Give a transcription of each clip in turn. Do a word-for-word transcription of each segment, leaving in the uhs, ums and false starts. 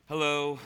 Hello.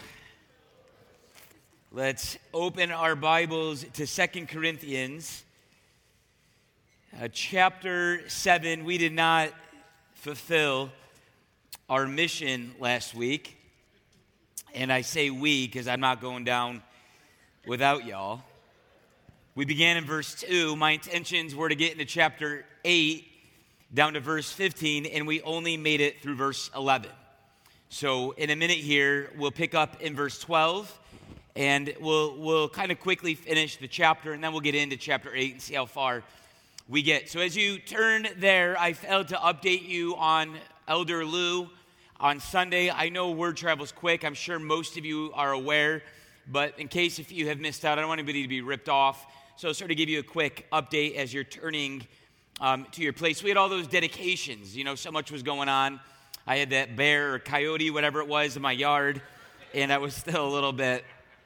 Let's open our Bibles to Second Corinthians, uh, chapter seven. We did not fulfill our mission last week, and I say we because I'm not going down without y'all. We began in verse two. My intentions were to get into chapter eight, down to verse fifteen, and we only made it through verse eleven. So in a minute here, we'll pick up in verse twelve, and we'll we'll kind of quickly finish the chapter, and then we'll get into chapter eight and see how far we get. So as you turn there, I failed to update you on Elder Lou on Sunday. I know word travels quick. I'm sure most of you are aware, but in case if you have missed out, I don't want anybody to be ripped off. So I'll sort of give you a quick update as you're turning um, to your place. We had all those dedications. You know, so much was going on. I had that bear or coyote, whatever it was, in my yard, and I was still a little bit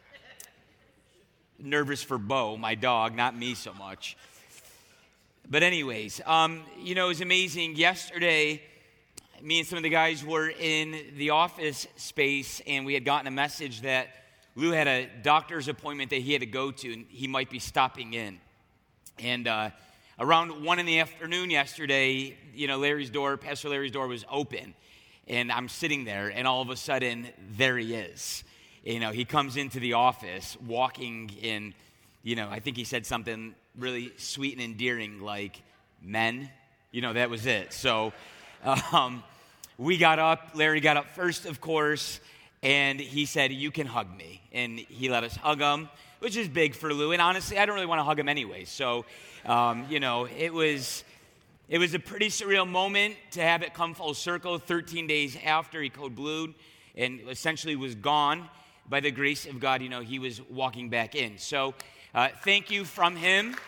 nervous for Bo, my dog, not me so much. But anyways, um, you know, it was amazing. Yesterday, me and some of the guys were in the office space, and we had gotten a message that Lou had a doctor's appointment that he had to go to, and he might be stopping in. And uh, around one in the afternoon yesterday, you know, Larry's door, Pastor Larry's door was open. And I'm sitting there, and all of a sudden, there he is. You know, he comes into the office walking in, you know, I think he said something really sweet and endearing like, men. You know, that was it. So um, we got up. Larry got up first, of course, and he said, "You can hug me." And he let us hug him, which is big for Lou. And honestly, I don't really want to hug him anyway. So, um, you know, it was... It was a pretty surreal moment to have it come full circle. thirteen days after he code blued and essentially was gone, by the grace of God, you know, he was walking back in. So uh, thank you from him.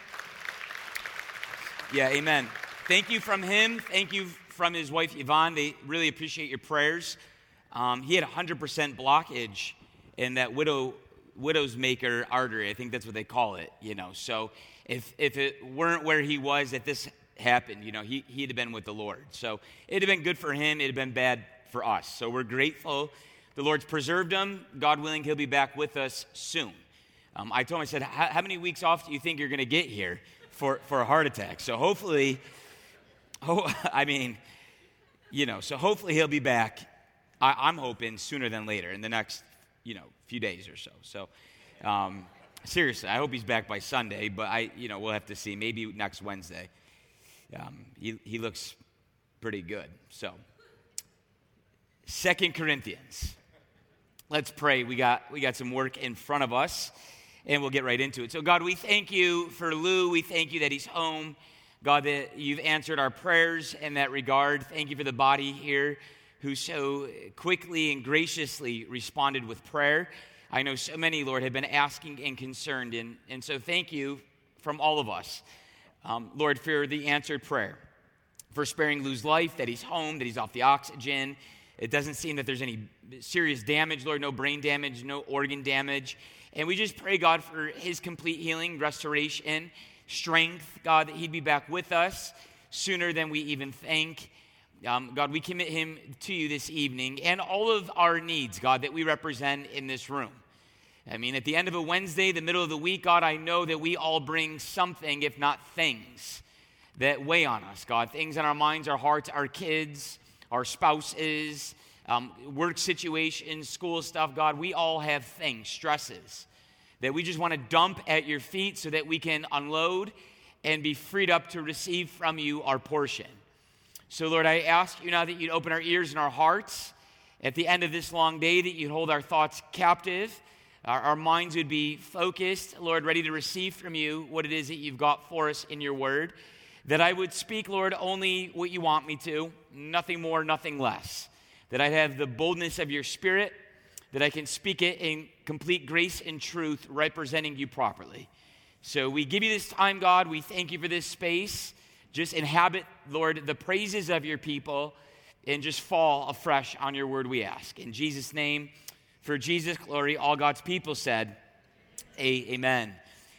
Yeah, amen. Thank you from him. Thank you from his wife, Yvonne. They really appreciate your prayers. Um, he had one hundred percent blockage in that widow widow's maker artery. I think that's what they call it, you know. So if if it weren't where he was at this happened, you know, he, he'd have been with the Lord. So it'd have been good for him. It'd have been bad for us. So we're grateful. The Lord's preserved him. God willing, he'll be back with us soon. Um, I told him, I said, how many weeks off do you think you're going to get here for, for a heart attack? So hopefully, oh, I mean, you know, so hopefully he'll be back. I, I'm hoping sooner than later in the next, you know, few days or so. So um, seriously, I hope he's back by Sunday, but I, you know, we'll have to see. Maybe next Wednesday. Um, he, he looks pretty good. So, Second Corinthians. Let's pray. We got we got some work in front of us, and we'll get right into it. So, God, we thank you for Lou. We thank you that he's home. God, that you've answered our prayers in that regard. Thank you for the body here who so quickly and graciously responded with prayer. I know so many, Lord, have been asking and concerned, and, and so thank you from all of us. Um, Lord, for the answered prayer, for sparing Lou's life, that he's home, that he's off the oxygen. It doesn't seem that there's any serious damage, Lord, no brain damage, no organ damage. And we just pray, God, for his complete healing, restoration, strength, God, that he'd be back with us sooner than we even think. Um, God, we commit him to you this evening and all of our needs, God, that we represent in this room. I mean, at the end of a Wednesday, the middle of the week, God, I know that we all bring something, if not things, that weigh on us, God. Things in our minds, our hearts, our kids, our spouses, um, work situations, school stuff, God. We all have things, stresses, that we just want to dump at your feet so that we can unload and be freed up to receive from you our portion. So, Lord, I ask you now that you'd open our ears and our hearts at the end of this long day, that you'd hold our thoughts captive. Our, our minds would be focused, Lord, ready to receive from you what it is that you've got for us in your word. That I would speak, Lord, only what you want me to, nothing more, nothing less. That I'd have the boldness of your spirit, that I can speak it in complete grace and truth, representing you properly. So we give you this time, God. We thank you for this space. Just inhabit, Lord, the praises of your people and just fall afresh on your word, we ask. In Jesus' name, for Jesus' glory, all God's people said, amen.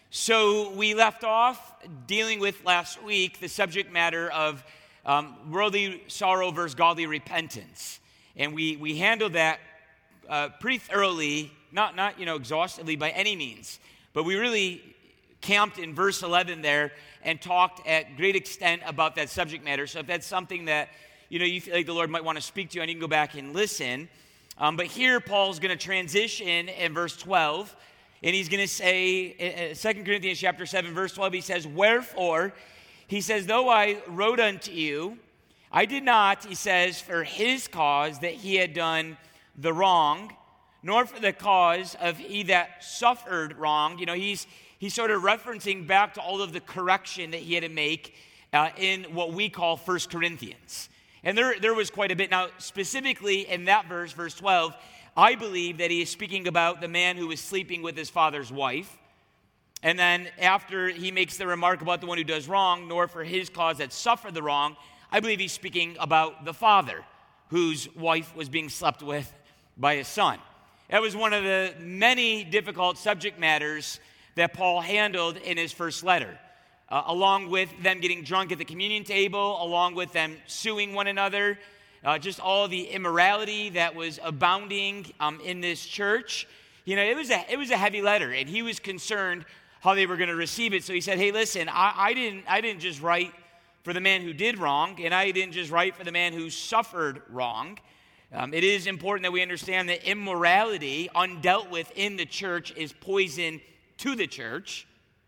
So we left off dealing with last week the subject matter of um, worldly sorrow versus godly repentance. And we, we handled that uh, pretty thoroughly, not, not, you know, exhaustively by any means, but we really camped in verse eleven there and talked at great extent about that subject matter. So if that's something that, you know, you feel like the Lord might want to speak to you on, you can go back and listen. Um, but here Paul's going to transition in verse twelve, and he's going to say, uh, Second Corinthians chapter seven, verse twelve, he says, wherefore, he says, though I wrote unto you, I did not, he says, for his cause that he had done the wrong, nor for the cause of he that suffered wrong. You know, he's he's sort of referencing back to all of the correction that he had to make uh, in what we call First Corinthians. And there, there was quite a bit. Now, specifically in that verse, verse twelve, I believe that he is speaking about the man who was sleeping with his father's wife. And then after he makes the remark about the one who does wrong, nor for his cause that suffered the wrong, I believe he's speaking about the father whose wife was being slept with by his son. That was one of the many difficult subject matters that Paul handled in his first letter. Uh, along with them getting drunk at the communion table, along with them suing one another, uh, just all the immorality that was abounding um, in this church. You know, it was a it was a heavy letter, and he was concerned how they were going to receive it. So he said, "Hey, listen, I, I didn't I didn't just write for the man who did wrong, and I didn't just write for the man who suffered wrong. Um, it is important that we understand that immorality, undealt with in the church, is poison to the church."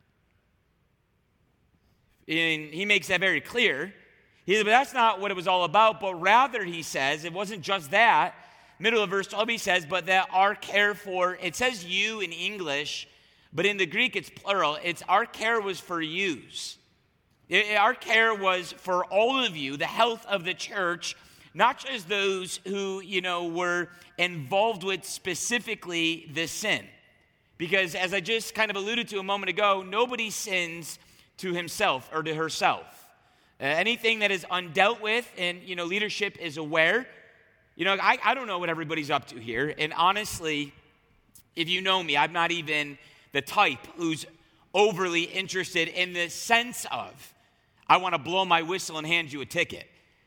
And he makes that very clear. He said, but that's not what it was all about. But rather, he says, it wasn't just that. Middle of verse twelve, he says, but that our care for, it says you in English, but in the Greek it's plural. It's our care was for yous. It, our care was for all of you, the health of the church, not just those who, you know, were involved with specifically this sin. Because as I just kind of alluded to a moment ago, nobody sins to himself or to herself. Uh, anything that is undealt with, and, you know, leadership is aware. You know, I, I don't know what everybody's up to here. And honestly, if you know me, I'm not even the type who's overly interested in the sense of, I want to blow my whistle and hand you a ticket.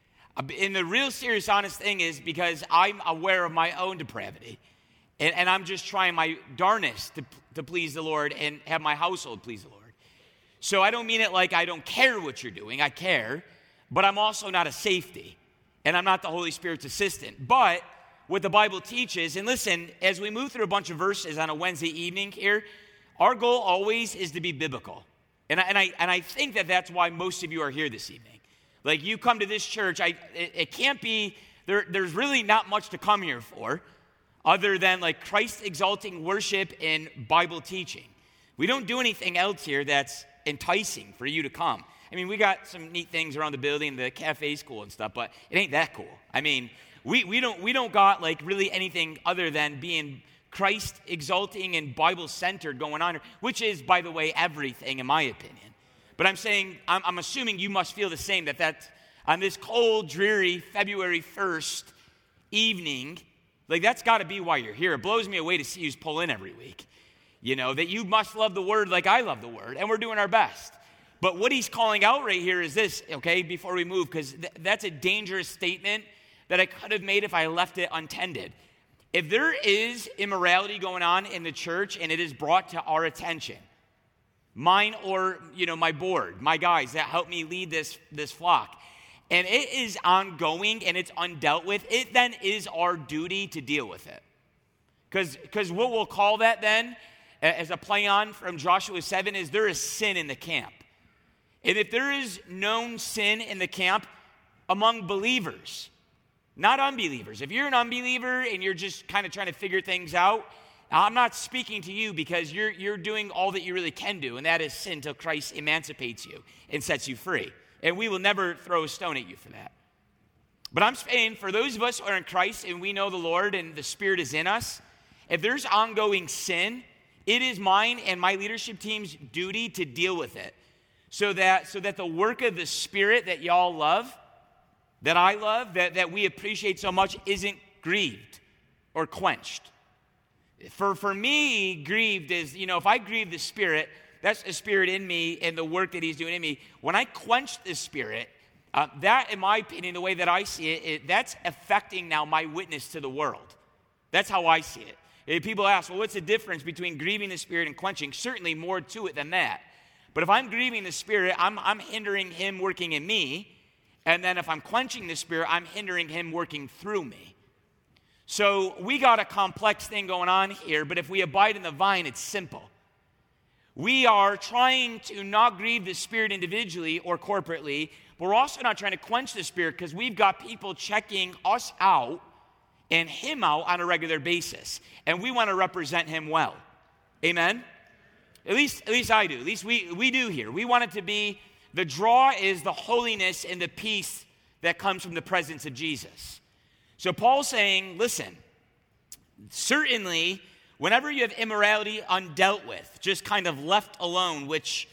And the real serious honest thing is because I'm aware of my own depravity. And, and I'm just trying my darnest to, to please the Lord and have my household please the Lord. So I don't mean it like I don't care what you're doing. I care. But I'm also not a safety. And I'm not the Holy Spirit's assistant. But what the Bible teaches, and listen, as we move through a bunch of verses on a Wednesday evening here, our goal always is to be biblical. And I, and I, and I think that that's why most of you are here this evening. Like, you come to this church, I, it, it can't be, there, there's really not much to come here for other than like Christ-exalting worship and Bible teaching. We don't do anything else here that's enticing for you to come. I mean, we got some neat things around the building, the cafe school and stuff, but it ain't that cool. I mean, we, we don't we don't got like really anything other than being Christ-exalting and Bible-centered going on here, which is, by the way, everything in my opinion. But I'm saying, I'm, I'm assuming you must feel the same, that that on this cold, dreary February first evening, like that's got to be why you're here. It blows me away to see you pull in every week. You know, that you must love the word like I love the word, and we're doing our best. But what he's calling out right here is this, okay, before we move, because th- that's a dangerous statement that I could have made if I left it untended. If there is immorality going on in the church and it is brought to our attention, mine or, you know, my board, my guys that help me lead this, this flock, and it is ongoing and it's undealt with, it then is our duty to deal with it. Because because what we'll call that then, as a play on from Joshua seven, is there is sin in the camp. And if there is known sin in the camp among believers, not unbelievers. If you're an unbeliever and you're just kind of trying to figure things out, I'm not speaking to you because you're you're doing all that you really can do, and that is sin till Christ emancipates you and sets you free. And we will never throw a stone at you for that. But I'm saying for those of us who are in Christ and we know the Lord and the Spirit is in us, if there's ongoing sin, it is mine and my leadership team's duty to deal with it so that, so that the work of the Spirit that y'all love, that I love, that, that we appreciate so much, isn't grieved or quenched. For, for me, grieved is, you know, if I grieve the Spirit, that's the Spirit in me and the work that He's doing in me. When I quench the Spirit, uh, that, in my opinion, the way that I see it, it, that's affecting now my witness to the world. That's how I see it. If people ask, well, what's the difference between grieving the Spirit and quenching? Certainly more to it than that. But if I'm grieving the Spirit, I'm, I'm hindering him working in me. And then if I'm quenching the Spirit, I'm hindering him working through me. So we got a complex thing going on here, but if we abide in the vine, it's simple. We are trying to not grieve the Spirit individually or corporately, but we're also not trying to quench the Spirit because we've got people checking us out and him out on a regular basis. And we want to represent him well. Amen? At least, at least I do. At least we, we do here. We want it to be, the draw is the holiness and the peace that comes from the presence of Jesus. So Paul's saying, listen, certainly, whenever you have immorality undealt with, just kind of left alone, which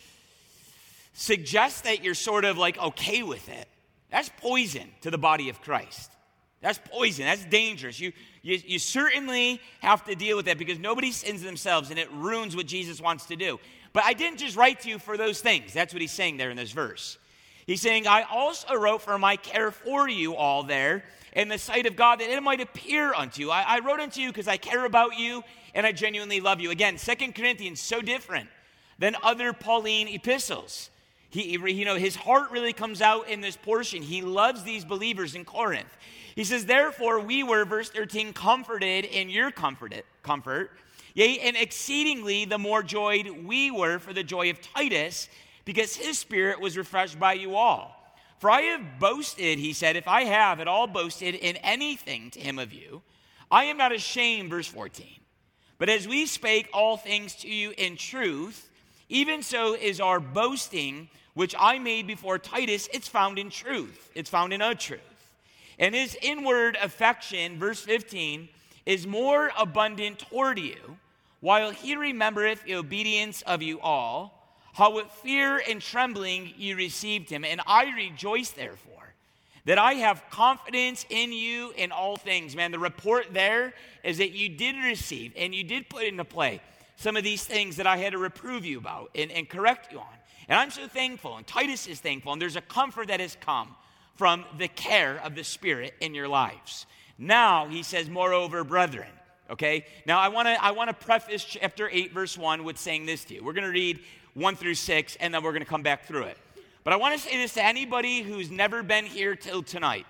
suggests that you're sort of like okay with it, that's poison to the body of Christ. That's poison. That's dangerous. You, you, you certainly have to deal with that because nobody sins themselves and it ruins what Jesus wants to do. But I didn't just write to you for those things. That's what he's saying there in this verse. He's saying, I also wrote for my care for you all there in the sight of God that it might appear unto you. I, I wrote unto you because I care about you and I genuinely love you. Again, Second Corinthians, so different than other Pauline epistles. He, you know, his heart really comes out in this portion. He loves these believers in Corinth. He says, therefore we were, verse thirteen, comforted in your comfort, comfort, yea, and exceedingly the more joyed we were for the joy of Titus, because his spirit was refreshed by you all. For I have boasted, he said, if I have at all boasted in anything to him of you, I am not ashamed, verse fourteen. But as we spake all things to you in truth, even so is our boasting, which I made before Titus, it's found in truth. It's found in a truth. And his inward affection, verse fifteen, is more abundant toward you, while he remembereth the obedience of you all, how with fear and trembling you received him. And I rejoice, therefore, that I have confidence in you in all things. Man, the report there is that you did receive and you did put into play some of these things that I had to reprove you about and, and correct you on. And I'm so thankful, and Titus is thankful, and there's a comfort that has come from the care of the Spirit in your lives. Now, he says, moreover, brethren, okay? Now, I want to I want to preface chapter eight, verse one with saying this to you. We're going to read one through six, and then we're going to come back through it. But I want to say this to anybody who's never been here till tonight.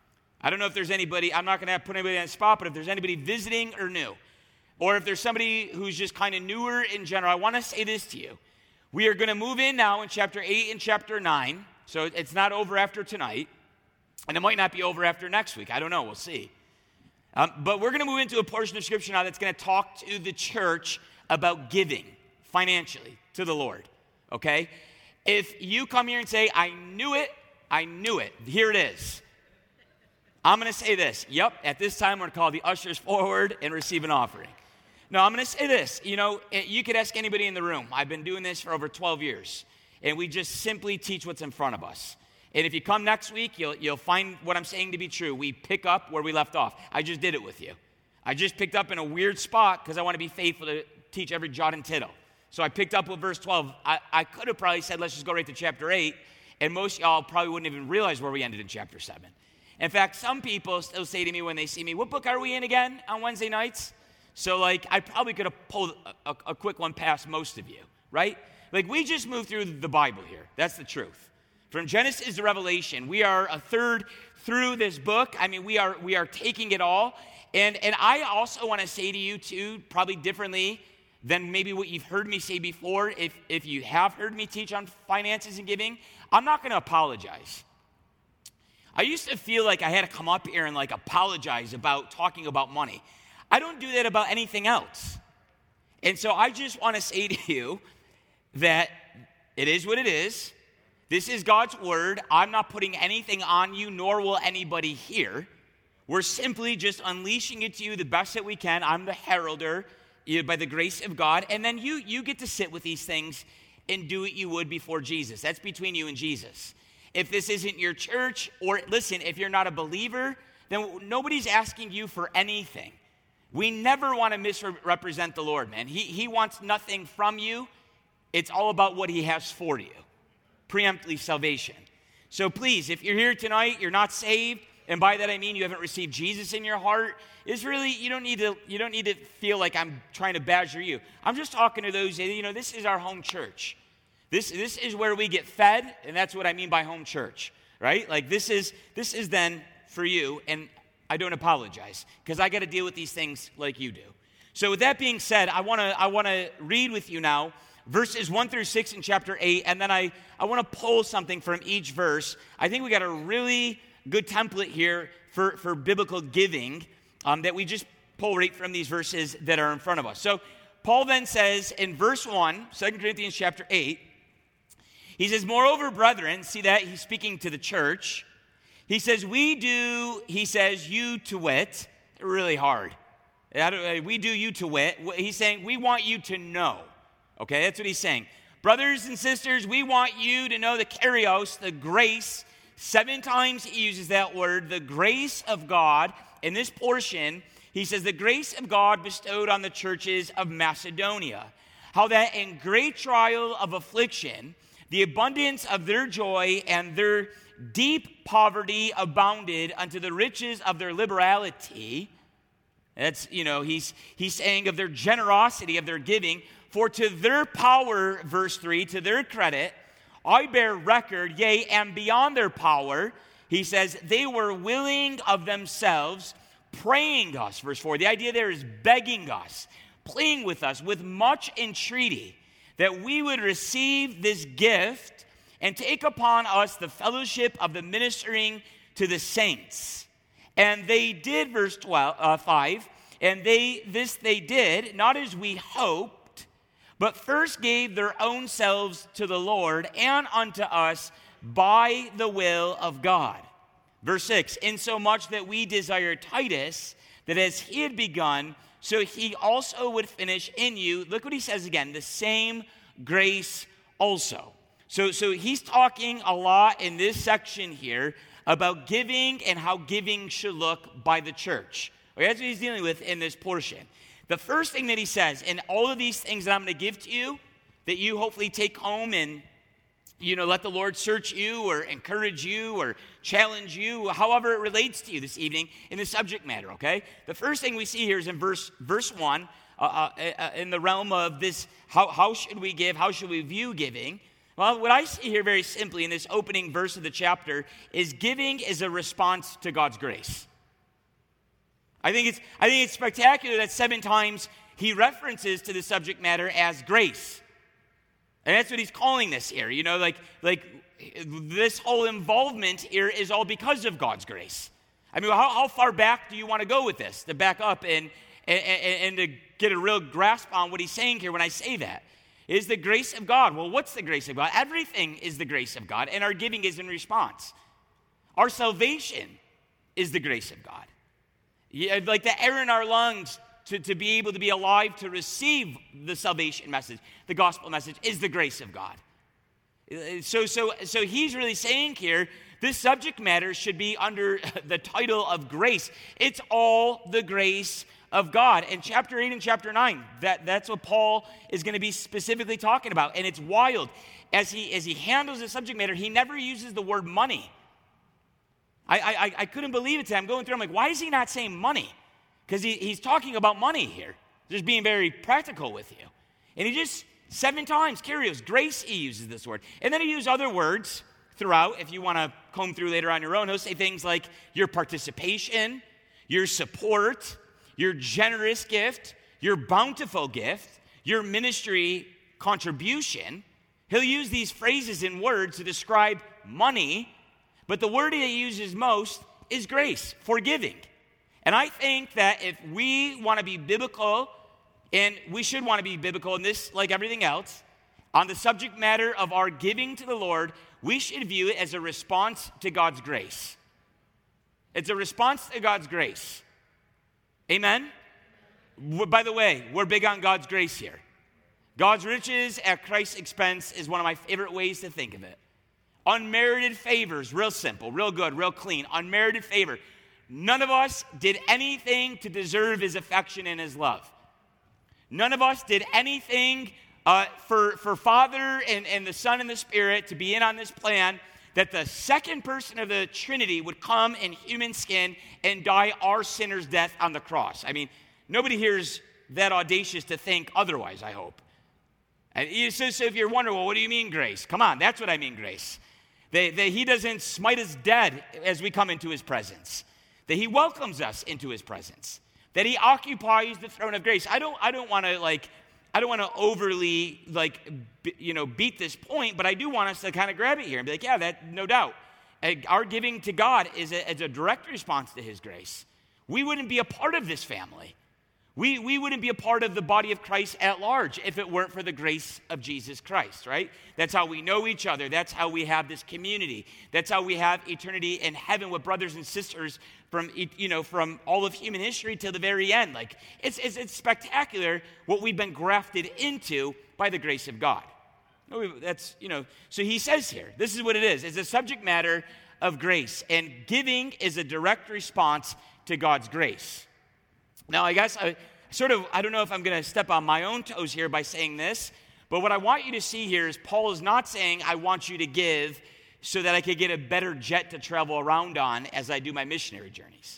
I don't know if there's anybody, I'm not going to put anybody on the spot, but if there's anybody visiting or new, or if there's somebody who's just kind of newer in general, I want to say this to you. We are going to move in now in chapter eight and chapter nine, so it's not over after tonight. And it might not be over after next week. I don't know. We'll see. Um, but we're going to move into a portion of Scripture now that's going to talk to the church about giving financially to the Lord. Okay? If you come here and say, I knew it, I knew it. Here it is. I'm going to say this. Yep, at this time, we're going to call the ushers forward and receive an offering. No, I'm going to say this. You know, you could ask anybody in the room. I've been doing this for over twelve years. And we just simply teach what's in front of us. And if you come next week, you'll, you'll find what I'm saying to be true. We pick up where we left off. I just did it with you. I just picked up in a weird spot because I want to be faithful to teach every jot and tittle. So I picked up with verse twelve. I, I could have probably said, let's just go right to chapter eight. And most of y'all probably wouldn't even realize where we ended in chapter seven. In fact, some people still say to me when they see me, what book are we in again on Wednesday nights? So, like, I probably could have pulled a, a, a quick one past most of you, right? Like, we just moved through the Bible here. That's the truth. From Genesis to Revelation, we are a third through this book. I mean, we are we are taking it all. And, and I also want to say to you, too, probably differently than maybe what you've heard me say before, if, if you have heard me teach on finances and giving, I'm not going to apologize. I used to feel like I had to come up here and, like, apologize about talking about money. I don't do that about anything else. And so I just want to say to you that it is what it is. This is God's word. I'm not putting anything on you, nor will anybody here. We're simply just unleashing it to you the best that we can. I'm the heralder, you know, by the grace of God. And then you, you get to sit with these things and do what you would before Jesus. That's between you and Jesus. If this isn't your church, or listen, if you're not a believer, then nobody's asking you for anything. We never want to misrepresent the Lord, man. He, he wants nothing from you. It's all about what he has for you. Preemptly salvation. So please, if you're here tonight, you're not saved, and by that I mean you haven't received Jesus in your heart, is really, you don't need to, you don't need to feel like I'm trying to badger you. I'm just talking to those, you know, this is our home church. This, this is where we get fed, and that's what I mean by home church, right? Like this is, this is then for you, and I don't apologize, because I got to deal with these things like you do. So with that being said, I want to I want to read with you now verses one through six in chapter eight, and then I, I want to pull something from each verse. I think we got a really good template here for, for biblical giving um, that we just pull right from these verses that are in front of us. So Paul then says in verse one, Second Corinthians chapter eight, he says, moreover, brethren, see that? He's speaking to the church. He says, we do, he says, you to wit, really hard. We do you to wit. He's saying, we want you to know. Okay, that's what he's saying. Brothers and sisters, we want you to know the Kyrios, the grace. Seven times he uses that word, the grace of God. In this portion, he says, the grace of God bestowed on the churches of Macedonia. How that in great trial of affliction, the abundance of their joy and their deep poverty abounded unto the riches of their liberality. That's, you know, he's he's saying of their generosity, of their giving. For to their power, verse three, to their credit, I bear record, yea, and beyond their power, he says, they were willing of themselves, praying us, verse four. The idea there is begging us, pleading with us with much entreaty, that we would receive this gift and take upon us the fellowship of the ministering to the saints. And they did, verse twelve, uh, five, and they this they did, not as we hoped, but first gave their own selves to the Lord and unto us by the will of God. Verse six, insomuch that we desire Titus, that as he had begun, so he also would finish in you. Look what he says again, the same grace also. So, so he's talking a lot in this section here about giving and how giving should look by the church. Okay, that's what he's dealing with in this portion. The first thing that he says, in all of these things that I'm going to give to you, that you hopefully take home and, you know, let the Lord search you or encourage you or challenge you, however it relates to you this evening in the subject matter, okay? The first thing we see here is in verse verse one, uh, uh, in the realm of this, how, how should we give, how should we view giving? Well, what I see here very simply in this opening verse of the chapter is giving is a response to God's grace. I think it's I think it's spectacular that seven times he references to the subject matter as grace. And that's what he's calling this here. You know, like, like this whole involvement here is all because of God's grace. I mean, how, how far back do you want to go with this? To back up and, and, and to get a real grasp on what he's saying here when I say that. Is the grace of God. Well, what's the grace of God? Everything is the grace of God, and our giving is in response. Our salvation is the grace of God. Yeah, like the air in our lungs to, to be able to be alive to receive the salvation message, the gospel message, is the grace of God. So, so, so he's really saying here, this subject matter should be under the title of grace. It's all the grace of God. In chapter eight and chapter nine, that, that's what Paul is going to be specifically talking about. And it's wild. As he, as he handles the subject matter, he never uses the word money. I, I, I couldn't believe it today. I'm going through, I'm like, why is he not saying money? Because he, he's talking about money here. Just being very practical with you. And he just, seven times, Kyrios, grace, he uses this word. And then he uses other words throughout. If you want to comb through later on your own, he'll say things like your participation, your support, your generous gift, your bountiful gift, your ministry contribution. He'll use these phrases and words to describe money, but the word he uses most is grace, forgiving. And I think that if we want to be biblical, and we should want to be biblical in this, like everything else, on the subject matter of our giving to the Lord, we should view it as a response to God's grace. It's a response to God's grace. Amen? By the way, we're big on God's grace here. God's riches at Christ's expense is one of my favorite ways to think of it. Unmerited favors, real simple, real good, real clean. Unmerited favor. None of us did anything to deserve his affection and his love. None of us did anything uh, for, for Father and, and the Son and the Spirit to be in on this plan that the second person of the Trinity would come in human skin and die our sinner's death on the cross. I mean, nobody here is that audacious to think otherwise, I hope. And so, so if you're wondering, well, what do you mean grace? Come on, that's what I mean grace. That, that he doesn't smite us dead as we come into his presence. That he welcomes us into his presence. That he occupies the throne of grace. I don't, I don't want to like, I don't want to overly like, b- you know, beat this point, but I do want us to kind of grab it here and be like, yeah, that no doubt. Our giving to God is a, is a direct response to his grace. We wouldn't be a part of this family. We, we wouldn't be a part of the body of Christ at large if it weren't for the grace of Jesus Christ, right? That's how we know each other. That's how we have this community. That's how we have eternity in heaven with brothers and sisters from, you know, from all of human history till the very end. Like, it's, it's, it's spectacular what we've been grafted into by the grace of God. That's, you know, so he says here, this is what it is. It's a subject matter of grace, and giving is a direct response to God's grace. Now, I guess I sort of, I don't know if I'm going to step on my own toes here by saying this, but what I want you to see here is Paul is not saying, I want you to give so that I could get a better jet to travel around on as I do my missionary journeys.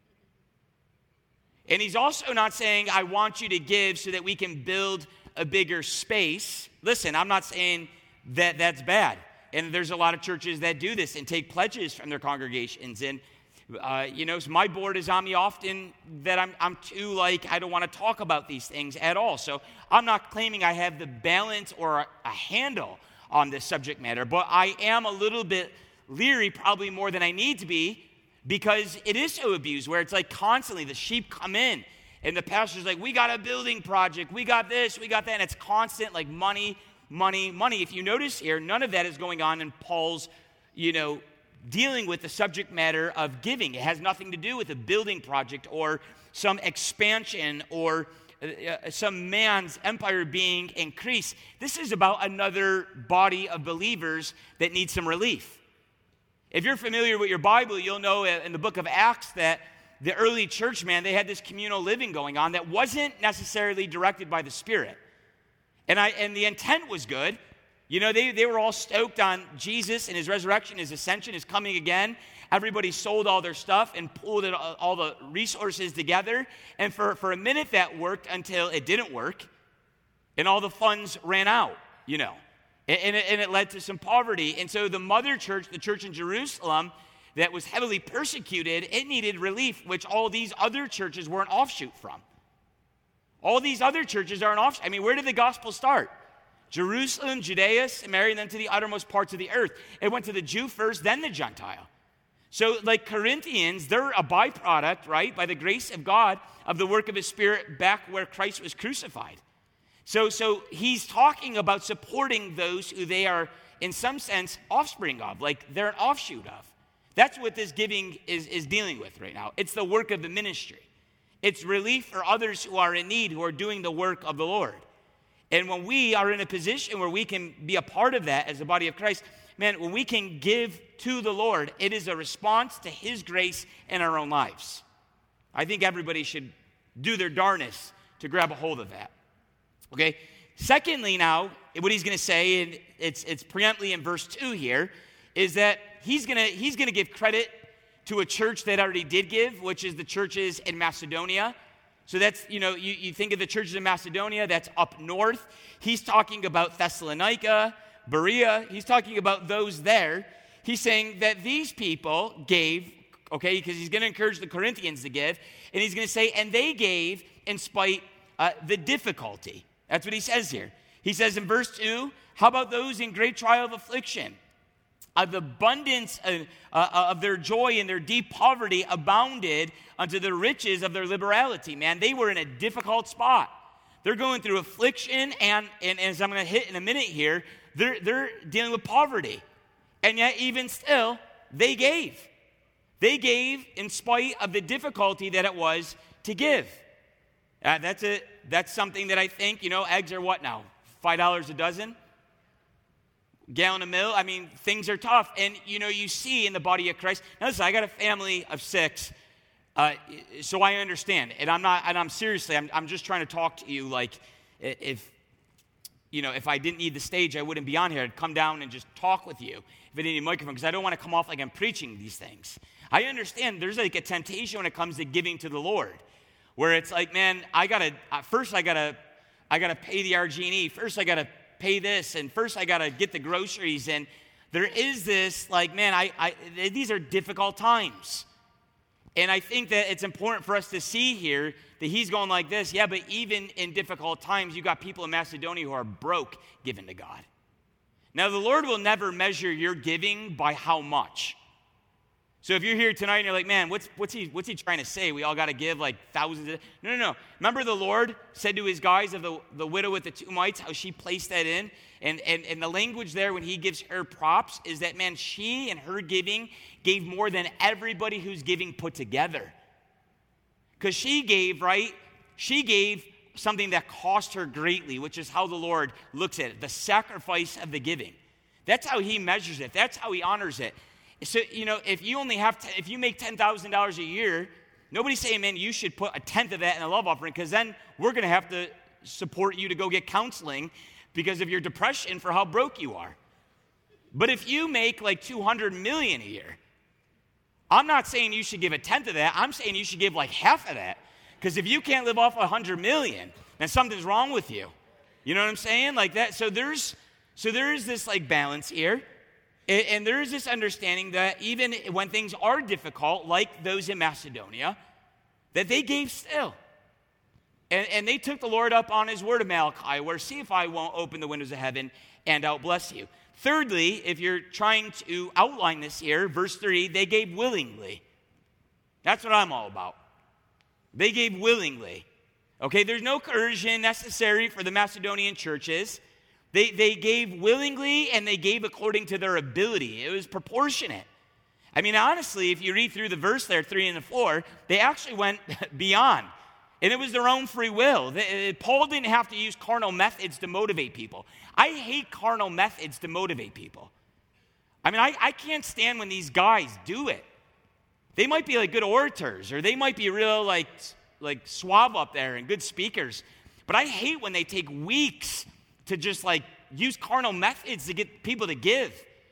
And he's also not saying, I want you to give so that we can build a bigger space. Listen, I'm not saying that that's bad. And there's a lot of churches that do this and take pledges from their congregations. And Uh, you know, so my board is on me often that I'm, I'm too, like, I don't want to talk about these things at all. So I'm not claiming I have the balance or a, a handle on this subject matter, but I am a little bit leery, probably more than I need to be, because it is so abused, where it's like constantly the sheep come in, and the pastor's like, we got a building project, we got this, we got that, and it's constant, like, money, money, money. If you notice here, none of that is going on in Paul's, you know, dealing with the subject matter of giving. It has nothing to do with a building project or some expansion or uh, some man's empire being increased. This is about another body of believers that needs some relief. If you're familiar with your Bible, you'll know in the book of Acts that the early church, man, they had this communal living going on that wasn't necessarily directed by the Spirit. And I and the intent was good. You know, they, they were all stoked on Jesus and his resurrection, his ascension, his coming again. Everybody sold all their stuff and pulled it, all the resources together. And for, for a minute that worked until it didn't work. And all the funds ran out, you know. And, and, it, and it led to some poverty. And so the mother church, the church in Jerusalem, that was heavily persecuted, it needed relief, which all these other churches were an offshoot from. All these other churches are an offshoot. I mean, where did the gospel start? Jerusalem, Judea, Samaria, and then to the uttermost parts of the earth. It went to the Jew first, then the Gentile. So like Corinthians, they're a byproduct, right, by the grace of God, of the work of his Spirit back where Christ was crucified. So, so he's talking about supporting those who they are, in some sense, offspring of, like they're an offshoot of. That's what this giving is, is dealing with right now. It's the work of the ministry. It's relief for others who are in need, who are doing the work of the Lord. And when we are in a position where we can be a part of that as the body of Christ, man, when we can give to the Lord, it is a response to his grace in our own lives. I think everybody should do their darnest to grab a hold of that. Okay? Secondly now, what he's going to say, and it's it's preemptly in verse two here, is that he's going to he's going to give credit to a church that already did give, which is the churches in Macedonia. So that's, you know, you, you think of the churches in Macedonia, that's up north. He's talking about Thessalonica, Berea. He's talking about those there. He's saying that these people gave, okay, because he's going to encourage the Corinthians to give. And he's going to say, and they gave in spite uh, the difficulty. That's what he says here. He says in verse two, how about those in great trial of affliction? Of the abundance of, uh, of their joy and their deep poverty abounded unto the riches of their liberality. Man, they were in a difficult spot. They're going through affliction, and, and as I'm going to hit in a minute here, they're, they're dealing with poverty. And yet, even still, they gave. They gave in spite of the difficulty that it was to give. Uh, that's, a, that's something that I think, you know, eggs are what now? five dollars a dozen? Gallon of milk. I mean, things are tough. And, you know, you see in the body of Christ. Now, listen, I got a family of six, uh, so I understand. And I'm not, and I'm seriously, I'm, I'm just trying to talk to you like if, you know, if I didn't need the stage, I wouldn't be on here. I'd come down and just talk with you if I didn't need a microphone, because I don't want to come off like I'm preaching these things. I understand there's like a temptation when it comes to giving to the Lord, where it's like, man, I gotta uh, first I gotta I gotta pay the R G and E. First I gotta pay this, and first I gotta get the groceries. And there is this like, man, I, I these are difficult times. And I think that it's important for us to see here that he's going like this. Yeah, but even in difficult times, you got people in Macedonia who are broke giving to God. Now, the Lord will never measure your giving by how much. So if you're here tonight and you're like, man, what's, what's, he, what's he trying to say? We all got to give like thousands of... No, no, no. Remember the Lord said to his guys of the, the widow with the two mites, how she placed that in? And, and, and the language there when he gives her props is that, man, she and her giving gave more than everybody who's giving put together. Because she gave, right? She gave something that cost her greatly, which is how the Lord looks at it, the sacrifice of the giving. That's how he measures it. That's how he honors it. So, you know, if you only have, to, if you make ten thousand dollars a year, nobody's saying, man, you should put a tenth of that in a love offering, because then we're going to have to support you to go get counseling because of your depression for how broke you are. But if you make like two hundred million dollars a year, I'm not saying you should give a tenth of that. I'm saying you should give like half of that. Because if you can't live off one hundred million dollars, then something's wrong with you. You know what I'm saying? Like that. So there's, so there is this like balance here. And, and there is this understanding that even when things are difficult, like those in Macedonia, that they gave still. And, and they took the Lord up on his word of Malachi, where see if I won't open the windows of heaven and I'll bless you. Thirdly, if you're trying to outline this here, verse three, they gave willingly. That's what I'm all about. They gave willingly. Okay, there's no coercion necessary for the Macedonian churches. They, they gave willingly, and they gave according to their ability. It was proportionate. I mean, honestly, if you read through the verse there, three and the four, they actually went beyond. And it was their own free will. They, Paul didn't have to use carnal methods to motivate people. I hate carnal methods to motivate people. I mean, I, I can't stand when these guys do it. They might be like good orators, or they might be real like, like suave up there and good speakers. But I hate when they take weeks to just like use carnal methods to get people to give.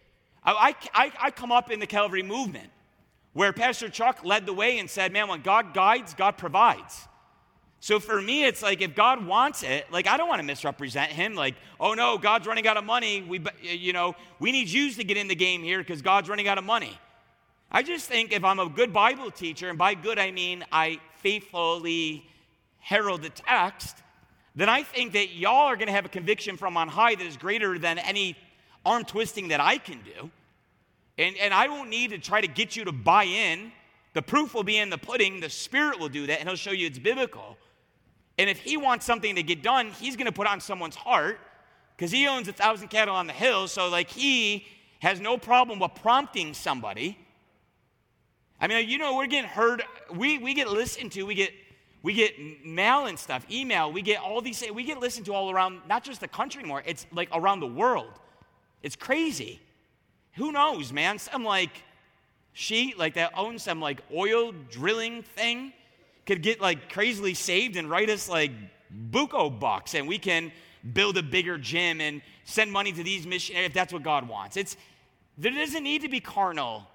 I, I, I come up in the Calvary movement where Pastor Chuck led the way and said, man, when God guides, God provides. So for me, it's like if God wants it, like I don't want to misrepresent him. Like, oh no, God's running out of money. We, you know, we need Jews to get in the game here because God's running out of money. I just think if I'm a good Bible teacher, and by good I mean I faithfully herald the text, then I think that y'all are going to have a conviction from on high that is greater than any arm twisting that I can do. And, and I won't need to try to get you to buy in. The proof will be in the pudding. The Spirit will do that, and he'll show you it's biblical. And if he wants something to get done, he's going to put on someone's heart because he owns a thousand cattle on the hill. So like he has no problem with prompting somebody. I mean, you know, we're getting heard. We, we get listened to. We get We get mail and stuff, email. We get all these, we get listened to all around, not just the country anymore. It's like around the world. It's crazy. Who knows, man? Some like sheet, like that owns some like oil drilling thing could get like crazily saved and write us like buco bucks, and we can build a bigger gym and send money to these missionaries if that's what God wants. It's, there doesn't need to be carnal.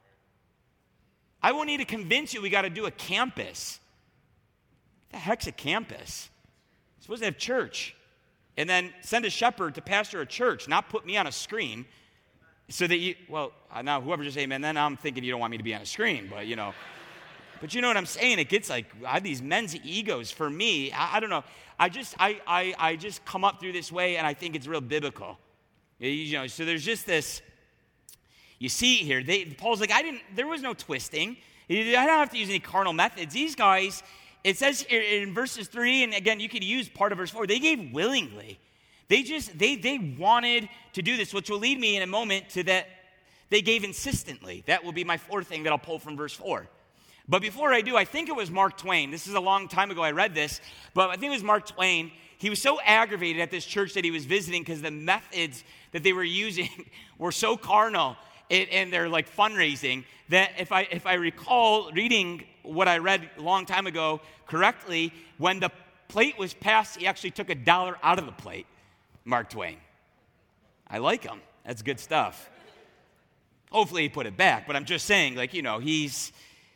I won't need to convince you we got to do a campus. The heck's a campus? You're supposed to have church. And then send a shepherd to pastor a church, not put me on a screen so that you, well, now whoever just amen, then I'm thinking you don't want me to be on a screen, but you know. But you know what I'm saying? It gets like, I have these men's egos. For me, I, I don't know. I just, I, I, I just come up through this way, and I think it's real biblical. You know, so there's just this, you see here, they, Paul's like, I didn't, there was no twisting. I don't have to use any carnal methods. These guys, it says in verses three, and again, you could use part of verse four, they gave willingly. They just, they they wanted to do this, which will lead me in a moment to that they gave insistently. That will be my fourth thing that I'll pull from verse four. But before I do, I think it was Mark Twain. This is a long time ago I read this, but I think it was Mark Twain. He was so aggravated at this church that he was visiting because the methods that they were using were so carnal and, and they're like fundraising that if I if I recall reading what I read a long time ago correctly, when the plate was passed, he actually took a dollar out of the plate. Mark Twain. I like him. That's good stuff. Hopefully he put it back, but I'm just saying, like, you know, he's...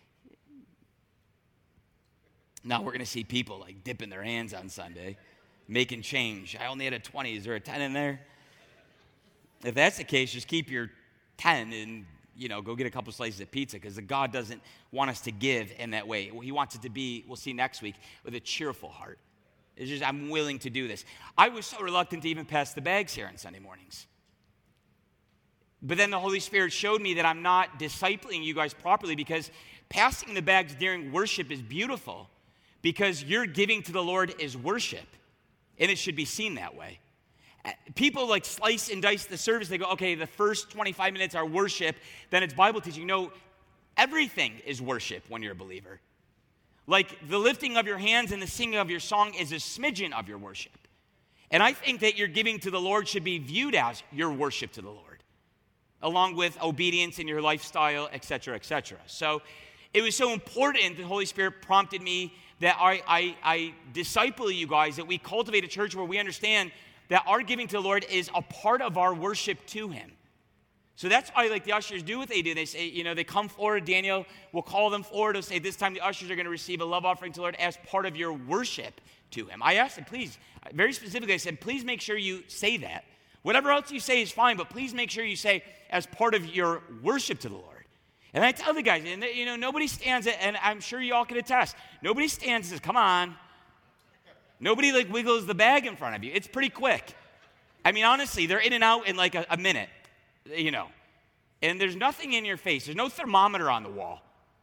Now we're going to see people, like, dipping their hands on Sunday, making change. I only had a twenty. Is there a ten in there? If that's the case, just keep your ten and, you know, go get a couple slices of pizza, because God doesn't want us to give in that way. He wants it to be, we'll see next week, with a cheerful heart. It's just, I'm willing to do this. I was so reluctant to even pass the bags here on Sunday mornings. But then the Holy Spirit showed me that I'm not discipling you guys properly, because passing the bags during worship is beautiful, because your giving to the Lord is worship, and it should be seen that way. People like slice and dice the service. They go, okay, the first twenty-five minutes are worship, then it's Bible teaching. No, everything is worship when you're a believer. Like the lifting of your hands and the singing of your song is a smidgen of your worship. And I think that your giving to the Lord should be viewed as your worship to the Lord, along with obedience in your lifestyle, et cetera, et cetera. So it was so important, the Holy Spirit prompted me that I, I, I disciple you guys, that we cultivate a church where we understand that our giving to the Lord is a part of our worship to Him. So that's why, like, the ushers do what they do. They say, you know, they come forward. Daniel will call them forward. He'll say, this time the ushers are going to receive a love offering to the Lord as part of your worship to Him. I asked them, please, very specifically, I said, please make sure you say that. Whatever else you say is fine, but please make sure you say as part of your worship to the Lord. And I tell the guys, and they, you know, nobody stands, and I'm sure you all can attest, nobody stands and says, come on. Nobody, like, wiggles the bag in front of you. It's pretty quick. I mean, honestly, they're in and out in, like, a, a minute, you know. And there's nothing in your face. There's no thermometer on the wall.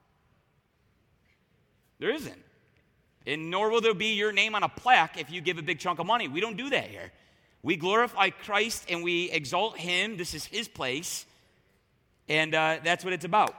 There isn't. And nor will there be your name on a plaque if you give a big chunk of money. We don't do that here. We glorify Christ and we exalt Him. This is His place. And uh, that's what it's about.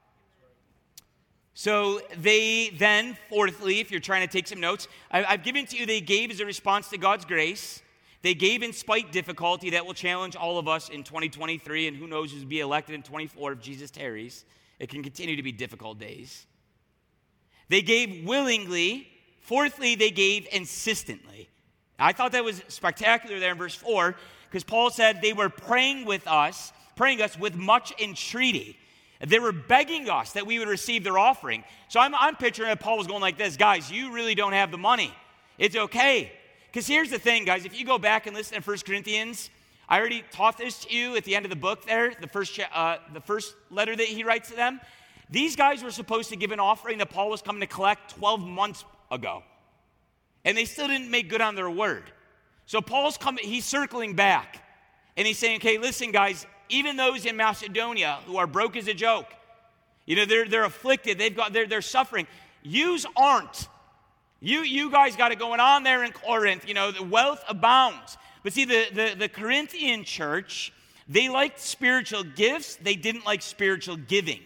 So they then, fourthly, if you're trying to take some notes, I, I've given to you, they gave as a response to God's grace. They gave in spite difficulty. That will challenge all of us in twenty twenty-three, and who knows who's be elected in twenty-four if Jesus tarries. It can continue to be difficult days. They gave willingly. Fourthly, they gave insistently. I thought that was spectacular there in verse four, because Paul said they were praying with us, praying us with much entreaty. They were begging us that we would receive their offering. So I'm, I'm picturing that Paul was going like this, guys, you really don't have the money. It's okay. Because here's the thing, guys, if you go back and listen to First Corinthians, I already taught this to you at the end of the book there, the first, uh, the first letter that he writes to them. These guys were supposed to give an offering that Paul was coming to collect twelve months ago. And they still didn't make good on their word. So Paul's coming, he's circling back. And he's saying, okay, listen, guys, even those in Macedonia who are broke as a joke, you know, they're they're afflicted, they've got they're they're suffering. Yous aren't. You you guys got it going on there in Corinth. You know, the wealth abounds. But see, the, the, the Corinthian church, they liked spiritual gifts, they didn't like spiritual giving.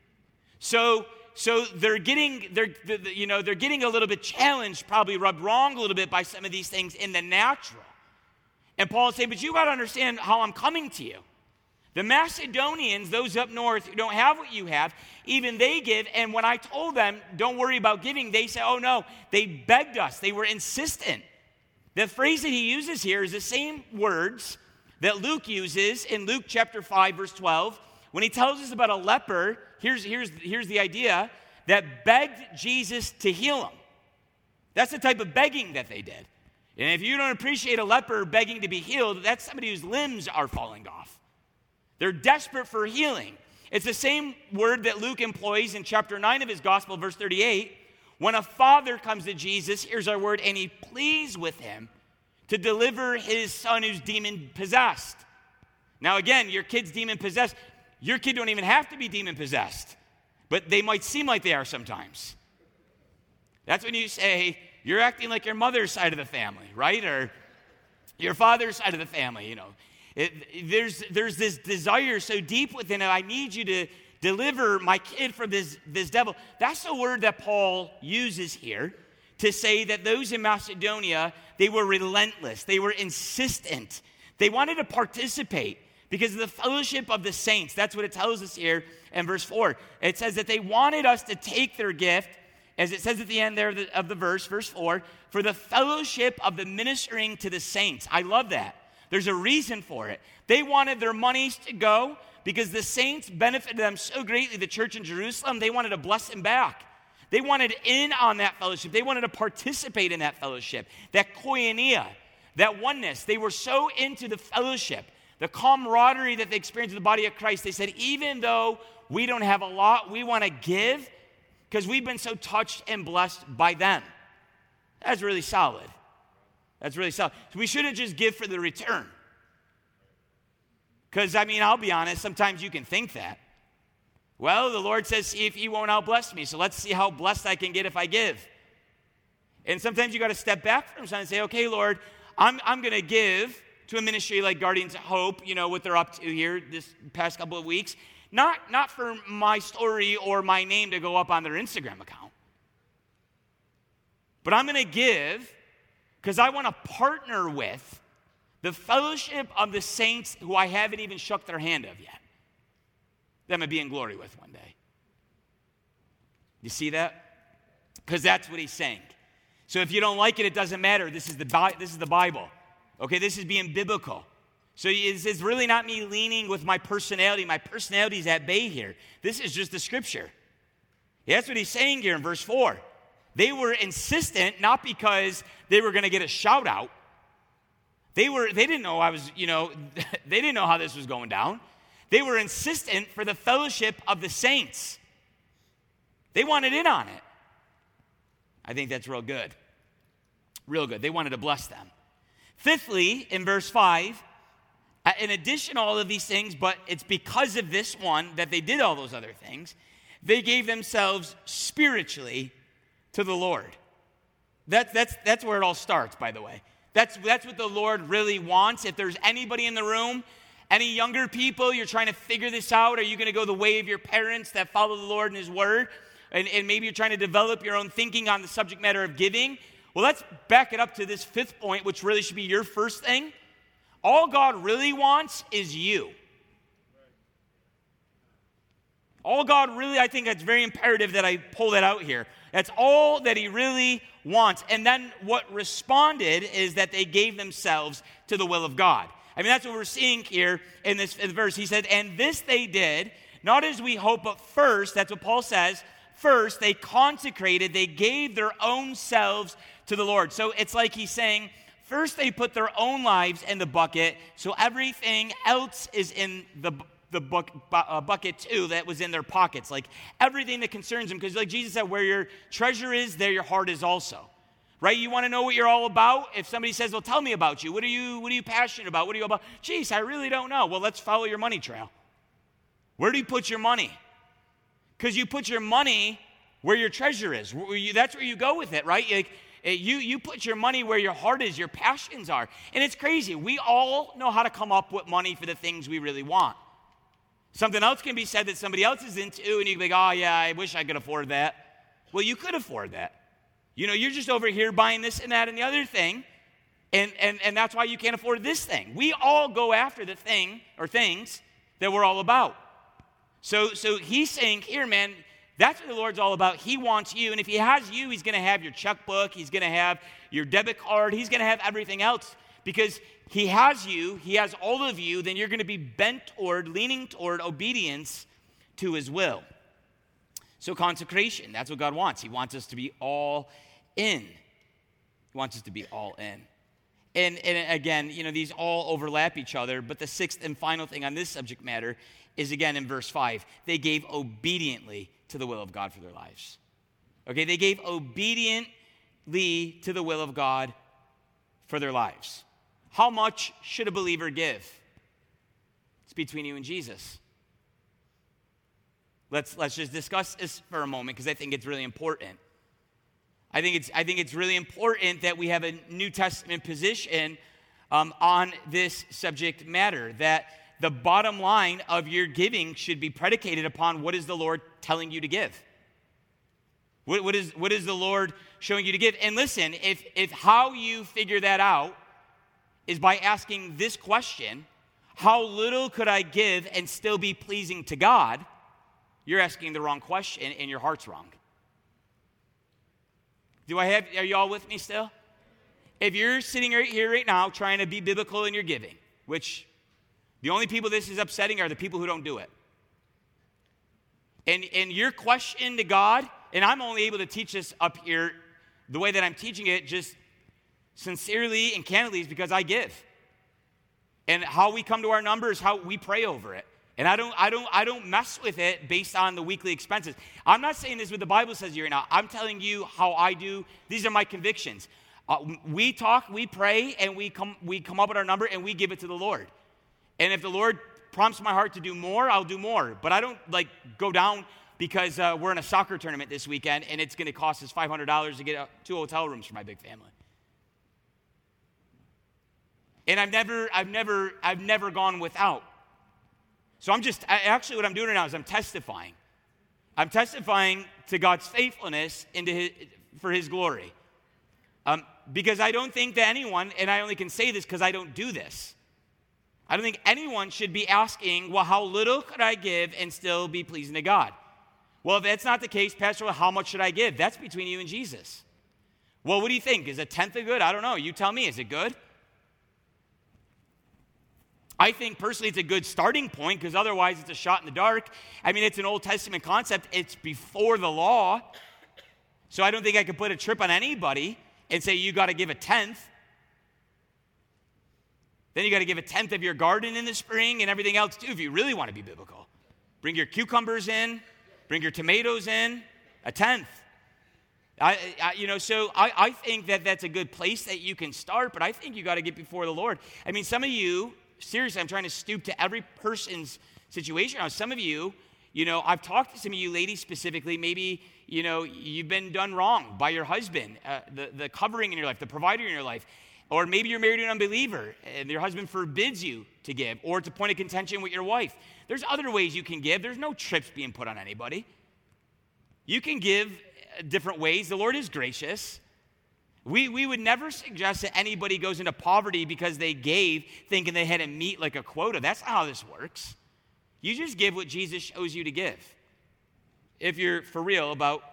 So so they're getting they're you know they're getting a little bit challenged, probably rubbed wrong a little bit by some of these things in the natural. And Paul is saying, but you got to understand how I'm coming to you. The Macedonians, those up north who don't have what you have, even they give. And when I told them, don't worry about giving, they said, oh no, they begged us. They were insistent. The phrase that he uses here is the same words that Luke uses in Luke chapter five, verse twelve. When he tells us about a leper, here's, here's, here's the idea, that begged Jesus to heal him. That's the type of begging that they did. And if you don't appreciate a leper begging to be healed, that's somebody whose limbs are falling off. They're desperate for healing. It's the same word that Luke employs in chapter nine of his gospel, verse thirty-eight. When a father comes to Jesus, here's our word, and he pleads with him to deliver his son who's demon-possessed. Now again, your kid's demon-possessed. Your kid don't even have to be demon-possessed, but they might seem like they are sometimes. That's when you say, you're acting like your mother's side of the family, right? Or your father's side of the family, you know. It, there's, there's this desire so deep within it, I need you to deliver my kid from this, this devil. That's the word that Paul uses here to say that those in Macedonia, they were relentless. They were insistent. They wanted to participate because of the fellowship of the saints. That's what it tells us here in verse four. It says that they wanted us to take their gift, as it says at the end there of the, of the verse, verse four, for the fellowship of the ministering to the saints. I love that. There's a reason for it. They wanted their monies to go because the saints benefited them so greatly, the church in Jerusalem, they wanted to bless them back. They wanted in on that fellowship. They wanted to participate in that fellowship, that koinonia, that oneness. They were so into the fellowship, the camaraderie that they experienced in the body of Christ. They said, even though we don't have a lot, we want to give because we've been so touched and blessed by them. That's really solid. That's really solid. So we shouldn't just give for the return. Because, I mean, I'll be honest, sometimes you can think that. Well, the Lord says, see if he won't outbless me, so let's see how blessed I can get if I give. And sometimes you got to step back from something and say, okay, Lord, I'm, I'm going to give to a ministry like Guardians of Hope, you know, what they're up to here this past couple of weeks. Not, not for my story or my name to go up on their Instagram account. But I'm going to give because I want to partner with the fellowship of the saints who I haven't even shook their hand of yet. That I'm going to be in glory with one day. You see that? Because that's what he's saying. So if you don't like it, it doesn't matter. This is the, Bi- this is the Bible. Okay, this is being biblical. So it's, it's really not me leaning with my personality. My personality is at bay here. This is just the scripture. Yeah, that's what he's saying here in verse four. They were insistent, not because they were going to get a shout out. They were, they didn't know I was, you know, they didn't know how this was going down. They were insistent for the fellowship of the saints. They wanted in on it. I think that's real good. Real good. They wanted to bless them. Fifthly, in verse five, in addition to all of these things, but it's because of this one that they did all those other things, they gave themselves spiritually to the Lord. That, that's, that's where it all starts, by the way. That's, that's what the Lord really wants. If there's anybody in the room, any younger people, you're trying to figure this out, are you going to go the way of your parents that follow the Lord and his word? And, and maybe you're trying to develop your own thinking on the subject matter of giving. Well, let's back it up to this fifth point, which really should be your first thing. All God really wants is you. All God really, I think it's very imperative that I pull that out here. That's all that he really wants. And then what responded is that they gave themselves to the will of God. I mean, that's what we're seeing here in this, in the verse. He said, and this they did, not as we hope, but first, that's what Paul says, first they consecrated, they gave their own selves to the Lord. So it's like he's saying, first they put their own lives in the bucket, so everything else is in the the bu- bu- uh, bucket too that was in their pockets, like everything that concerns them, because like Jesus said, where your treasure is, there your heart is also. Right? You want to know what you're all about? If somebody says, well, tell me about you. What are you, what are you passionate about? What are you about? Geez, I really don't know. Well, let's follow your money trail. Where do you put your money? Because you put your money where your treasure is. That's where you go with it, right? Like, you, you put your money where your heart is, your passions are. And it's crazy. We all know how to come up with money for the things we really want. Something else can be said that somebody else is into, and you can be like, oh, yeah, I wish I could afford that. Well, you could afford that. You know, you're just over here buying this and that and the other thing, and, and, and that's why you can't afford this thing. We all go after the thing or things that we're all about. So, so he's saying here, man, that's what the Lord's all about. He wants you, and if he has you, he's going to have your checkbook, he's going to have your debit card, he's going to have everything else, because he has you, he has all of you, then you're going to be bent toward, leaning toward obedience to his will. So consecration, that's what God wants. He wants us to be all in. He wants us to be all in. And, and again, you know, these all overlap each other, but the sixth and final thing on this subject matter is again in verse five. They gave obediently to the will of God for their lives. Okay, they gave obediently to the will of God for their lives. How much should a believer give? It's between you and Jesus. Let's, let's just discuss this for a moment because I think it's really important. I think it's, I think it's really important that we have a New Testament position um, on this subject matter, that the bottom line of your giving should be predicated upon what is the Lord telling you to give. What, what, is, what is the Lord showing you to give? And listen, if, if how you figure that out is by asking this question, how little could I give and still be pleasing to God? You're asking the wrong question and your heart's wrong. Do I have, are you all with me still? If you're sitting right here right now trying to be biblical in your giving, which the only people this is upsetting are the people who don't do it. And, and your question to God, and I'm only able to teach this up here the way that I'm teaching it, just sincerely and candidly, is because I give. And how we come to our numbers, how we pray over it. And I don't, I don't, I don't mess with it based on the weekly expenses. I'm not saying this what the Bible says here now. I'm telling you how I do. These are my convictions. Uh, we talk, we pray, and we come, we come up with our number, and we give it to the Lord. And if the Lord prompts my heart to do more, I'll do more. But I don't like go down because uh, we're in a soccer tournament this weekend, and it's going to cost us five hundred dollars to get uh, two hotel rooms for my big family. And I've never, I've never, I've never gone without. So I'm just, I, actually what I'm doing right now is I'm testifying. I'm testifying to God's faithfulness into his, for his glory. Um, because I don't think that anyone, and I only can say this because I don't do this, I don't think anyone should be asking, well, how little could I give and still be pleasing to God? Well, if that's not the case, Pastor, well, how much should I give? That's between you and Jesus. Well, what do you think? Is a tenth of good? I don't know. You tell me. Is it good? I think personally it's a good starting point because otherwise it's a shot in the dark. I mean, it's an Old Testament concept. It's before the law. So I don't think I could put a trip on anybody and say you got to give a tenth. Then you got to give a tenth of your garden in the spring and everything else too if you really want to be biblical. Bring your cucumbers in. Bring your tomatoes in. A tenth. I, I, you know, so I, I think that that's a good place that you can start, but I think you got to get before the Lord. I mean, some of you, seriously, I'm trying to stoop to every person's situation. Now, some of you, you know, I've talked to some of you ladies specifically, maybe, you know, you've been done wrong by your husband, uh, the, the covering in your life, the provider in your life. Or maybe you're married to an unbeliever and your husband forbids you to give, or it's a point of contention with your wife. There's other ways you can give. There's no trips being put on anybody. You can give different ways. The Lord is gracious. We, we would never suggest that anybody goes into poverty because they gave thinking they had to meet like a quota. That's not how this works. You just give what Jesus shows you to give. If you're for real about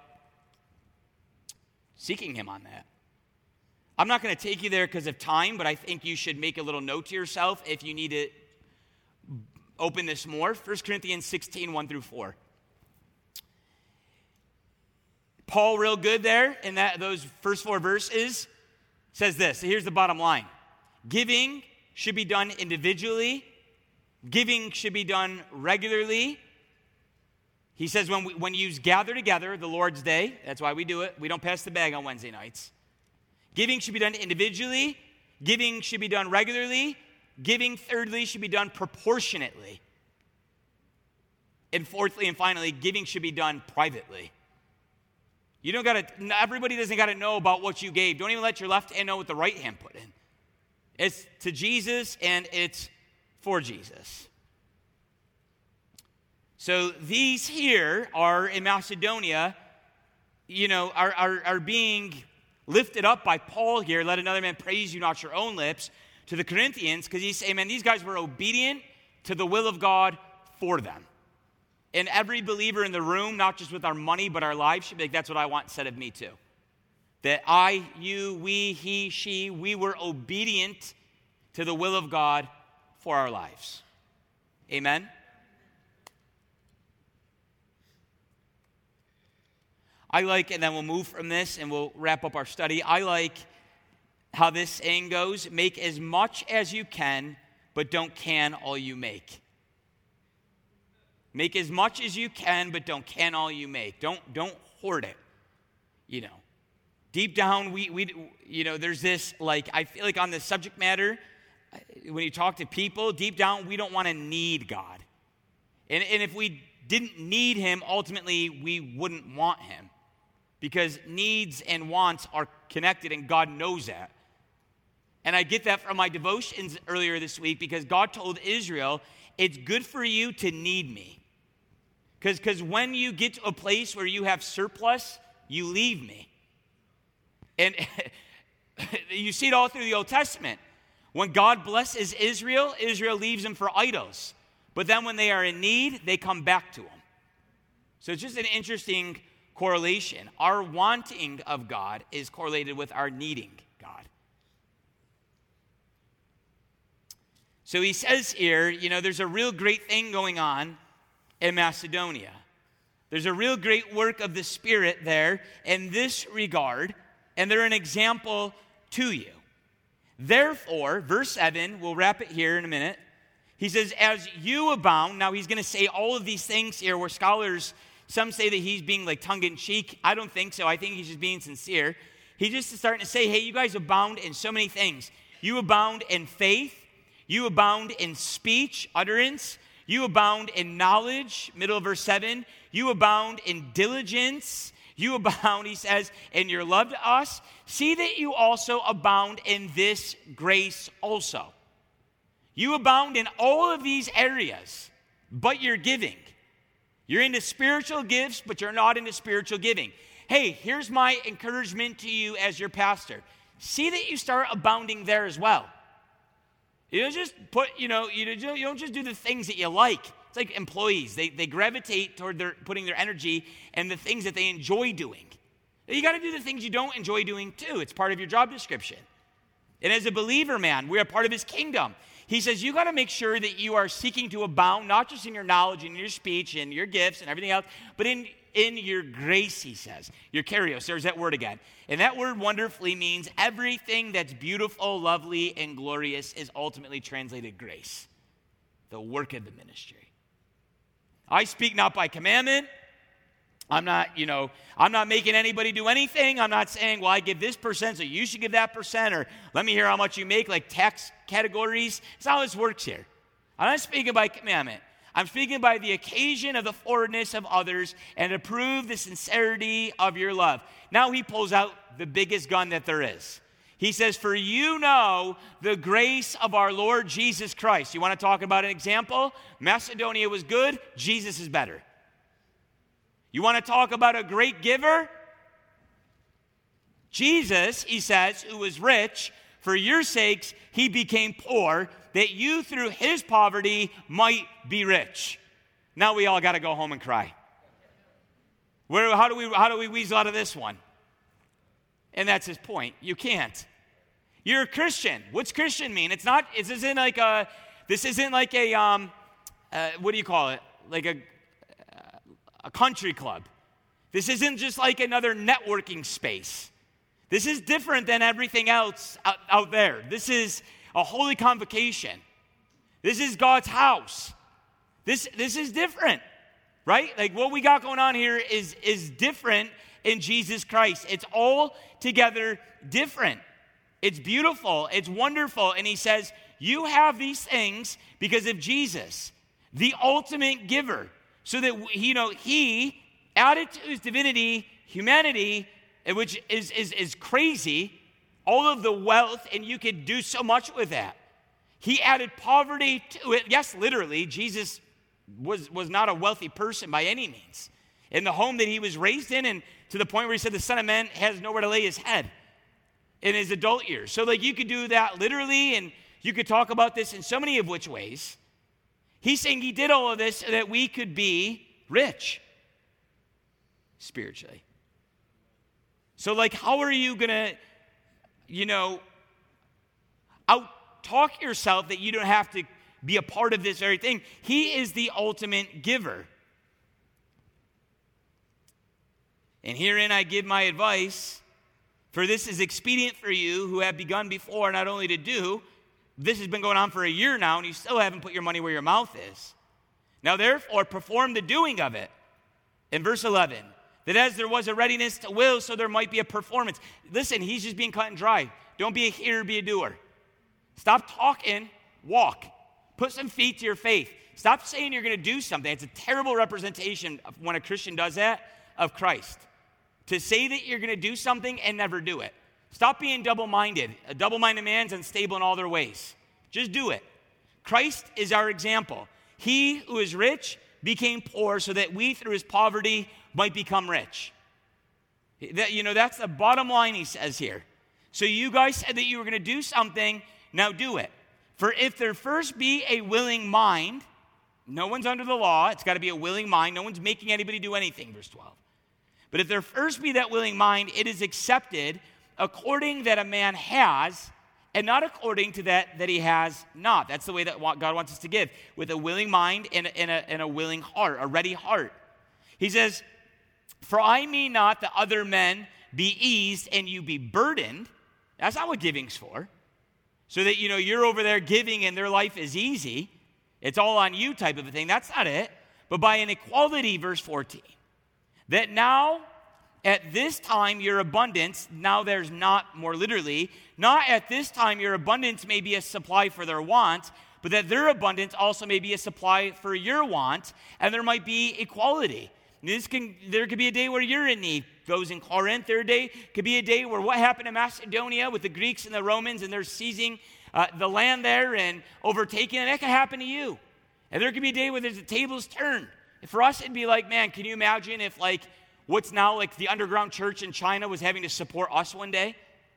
seeking him on that. I'm not going to take you there because of time, but I think you should make a little note to yourself if you need to open this more. First Corinthians sixteen, one through four. Paul, real good there in that those first four verses, says this. So here's the bottom line. Giving should be done individually. Giving should be done regularly. He says when, we, when you gather together, the Lord's Day, that's why we do it. We don't pass the bag on Wednesday nights. Giving should be done individually. Giving should be done regularly. Giving, thirdly, should be done proportionately. And fourthly and finally, giving should be done privately. You don't got to, everybody doesn't got to know about what you gave. Don't even let your left hand know what the right hand put in. It's to Jesus and it's for Jesus. So these here are in Macedonia, you know, are, are, are being lifted up by Paul here. Let another man praise you, not your own lips, to the Corinthians, because he's saying, man, these guys were obedient to the will of God for them. And every believer in the room, not just with our money, but our lives, should be like, that's what I want said of me too. That I, you, we, he, she, we were obedient to the will of God for our lives. Amen? I like, and then we'll move from this and we'll wrap up our study. I like how this saying goes, make as much as you can, but don't can all you make. Make as much as you can, but don't can all you make. Don't don't hoard it. You know, deep down, we we you know, there's this like I feel like on the subject matter, when you talk to people, deep down we don't want to need God, and and if we didn't need Him, ultimately we wouldn't want Him, because needs and wants are connected, and God knows that. And I get that from my devotions earlier this week because God told Israel, it's good for you to need me. Because when you get to a place where you have surplus, you leave me. And you see it all through the Old Testament. When God blesses Israel, Israel leaves them for idols. But then when they are in need, they come back to him. So it's just an interesting correlation. Our wanting of God is correlated with our needing God. So he says here, you know, there's a real great thing going on in Macedonia. There's a real great work of the Spirit there in this regard, and they're an example to you. Therefore, verse seven, we'll wrap it here in a minute. He says, as you abound, now he's going to say all of these things here where scholars, some say that he's being like tongue-in-cheek. I don't think so. I think he's just being sincere. He's just starting to say, hey, you guys abound in so many things. You abound in faith. You abound in speech, utterance. You abound in knowledge, middle of verse seven. You abound in diligence. You abound, he says, in your love to us. See that you also abound in this grace also. You abound in all of these areas, but you're giving. You're into spiritual gifts, but you're not into spiritual giving. Hey, here's my encouragement to you as your pastor. See that you start abounding there as well. You don't just put, you know, you don't just do the things that you like. It's like employees. They, they gravitate toward their putting their energy in the things that they enjoy doing. You got to do the things you don't enjoy doing too. It's part of your job description. And as a believer, man, we are part of his kingdom. He says you got to make sure that you are seeking to abound, not just in your knowledge and your speech and your gifts and everything else, but in, in your grace, he says. Your kyrios, there's that word again. And that word wonderfully means everything that's beautiful, lovely, and glorious is ultimately translated grace. The work of the ministry. I speak not by commandment. I'm not, you know, I'm not making anybody do anything. I'm not saying, well, I give this percent, so you should give that percent, or let me hear how much you make, like tax categories. That's not how this works here. I'm not speaking by commandment. I'm speaking by the occasion of the forwardness of others and to prove the sincerity of your love. Now he pulls out the biggest gun that there is. He says, for you know the grace of our Lord Jesus Christ. You want to talk about an example? Macedonia was good. Jesus is better. You want to talk about a great giver? Jesus, he says, who was rich, for your sakes he became poor, that you through his poverty might be rich. Now we all got to go home and cry. Where, how do we, how do we weasel out of this one? And that's his point. You can't. You're a Christian. What's Christian mean? It's not, this isn't like a, this isn't like a, um, uh, what do you call it? Like a, a country club. This isn't just like another networking space. This is different than everything else out, out there. This is a holy convocation. This is God's house. This, this is different, right? Like what we got going on here is, is different in Jesus Christ. It's all together different. It's beautiful. It's wonderful. And he says, you have these things because of Jesus, the ultimate giver. So that, you know, he added to his divinity, humanity, which is, is, is crazy, all of the wealth, and you could do so much with that. He added poverty to it. Yes, literally, Jesus was, was not a wealthy person by any means. In the home that he was raised in, and to the point where he said the Son of Man has nowhere to lay his head in his adult years. So like you could do that literally, and you could talk about this in so many of which ways. He's saying he did all of this so that we could be rich spiritually. So, like, how are you going to, you know, out-talk yourself that you don't have to be a part of this very thing? He is the ultimate giver. And herein I give my advice, for this is expedient for you who have begun before not only to do, this has been going on for a year now, and you still haven't put your money where your mouth is. Now, therefore, perform the doing of it. In verse eleven, that as there was a readiness to will, so there might be a performance. Listen, he's just being cut and dry. Don't be a hearer, be a doer. Stop talking, walk. Put some feet to your faith. Stop saying you're going to do something. It's a terrible representation of when a Christian does that, of Christ. To say that you're going to do something and never do it. Stop being double-minded. A double-minded man's unstable in all their ways. Just do it. Christ is our example. He who is rich became poor so that we through his poverty might become rich. That, you know, that's the bottom line he says here. So you guys said that you were going to do something, now do it. For if there first be a willing mind, no one's under the law, it's got to be a willing mind, no one's making anybody do anything, verse twelve. But if there first be that willing mind, it is accepted according that a man has, and not according to that that he has not. That's the way that God wants us to give, with a willing mind and a, and a, and a willing heart, a ready heart. He says, for I mean not that other men be eased and you be burdened. That's not what giving's for. So that, you know, you're over there giving and their life is easy. It's all on you type of a thing. That's not it. But by an equality, verse fourteen, that now at this time your abundance, now there's not, more literally, not at this time your abundance may be a supply for their want, but that their abundance also may be a supply for your want, and there might be equality. This can, there could be a day where you're in need. Goes in Corinth. There day could be a day where what happened in Macedonia with the Greeks and the Romans, and they're seizing uh, the land there and overtaking it. That could happen to you. And there could be a day where there's the tables turn. And for us, it'd be like, man, can you imagine if like what's now like the underground church in China was having to support us one day?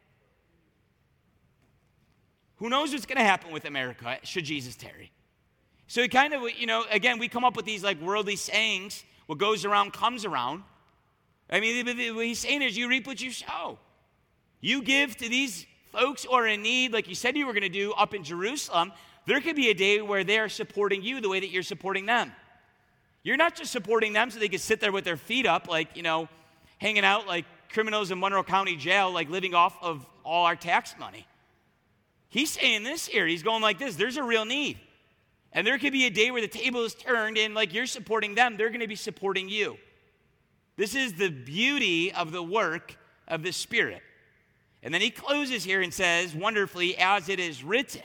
Who knows what's going to happen with America should Jesus tarry? So it kind of, you know, again, we come up with these like worldly sayings. What goes around comes around. I mean, what he's saying is you reap what you sow. You give to these folks who are in need, like you said you were going to do up in Jerusalem. There could be a day where they are supporting you the way that you're supporting them. You're not just supporting them so they can sit there with their feet up, like, you know, hanging out like criminals in Monroe County Jail, like living off of all our tax money. He's saying this here. He's going like this. There's a real need. And there could be a day where the table is turned and like you're supporting them, they're going to be supporting you. This is the beauty of the work of the Spirit. And then he closes here and says, wonderfully, as it is written,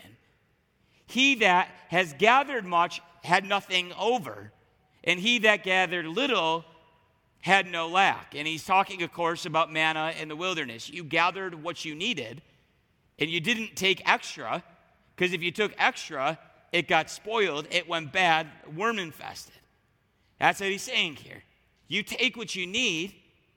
he that has gathered much had nothing over, and he that gathered little had no lack. And he's talking, of course, about manna in the wilderness. You gathered what you needed, and you didn't take extra, because if you took extra, it got spoiled, it went bad, worm infested. That's what he's saying here. You take what you need,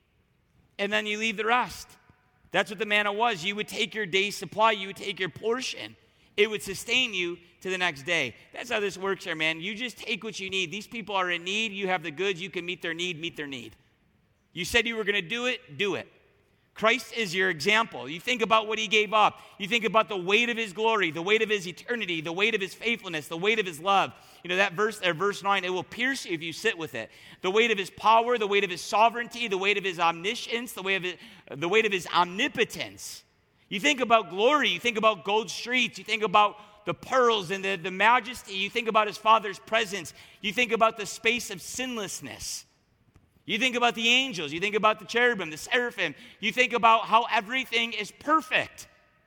and then you leave the rest. That's what the manna was. You would take your day's supply, you would take your portion. It would sustain you to the next day. That's how this works here, man. You just take what you need. These people are in need. You have the goods. You can meet their need, meet their need. You said you were going to do it, do it. Christ is your example. You think about what he gave up. You think about the weight of his glory, the weight of his eternity, the weight of his faithfulness, the weight of his love. You know, that verse there, verse nine, it will pierce you if you sit with it. The weight of his power, the weight of his sovereignty, the weight of his omniscience, the weight of his, the weight of his omnipotence. You think about glory. You think about gold streets. You think about the pearls and the, the majesty. You think about his Father's presence. You think about the space of sinlessness. You think about the angels. You think about the cherubim, the seraphim. You think about how everything is perfect.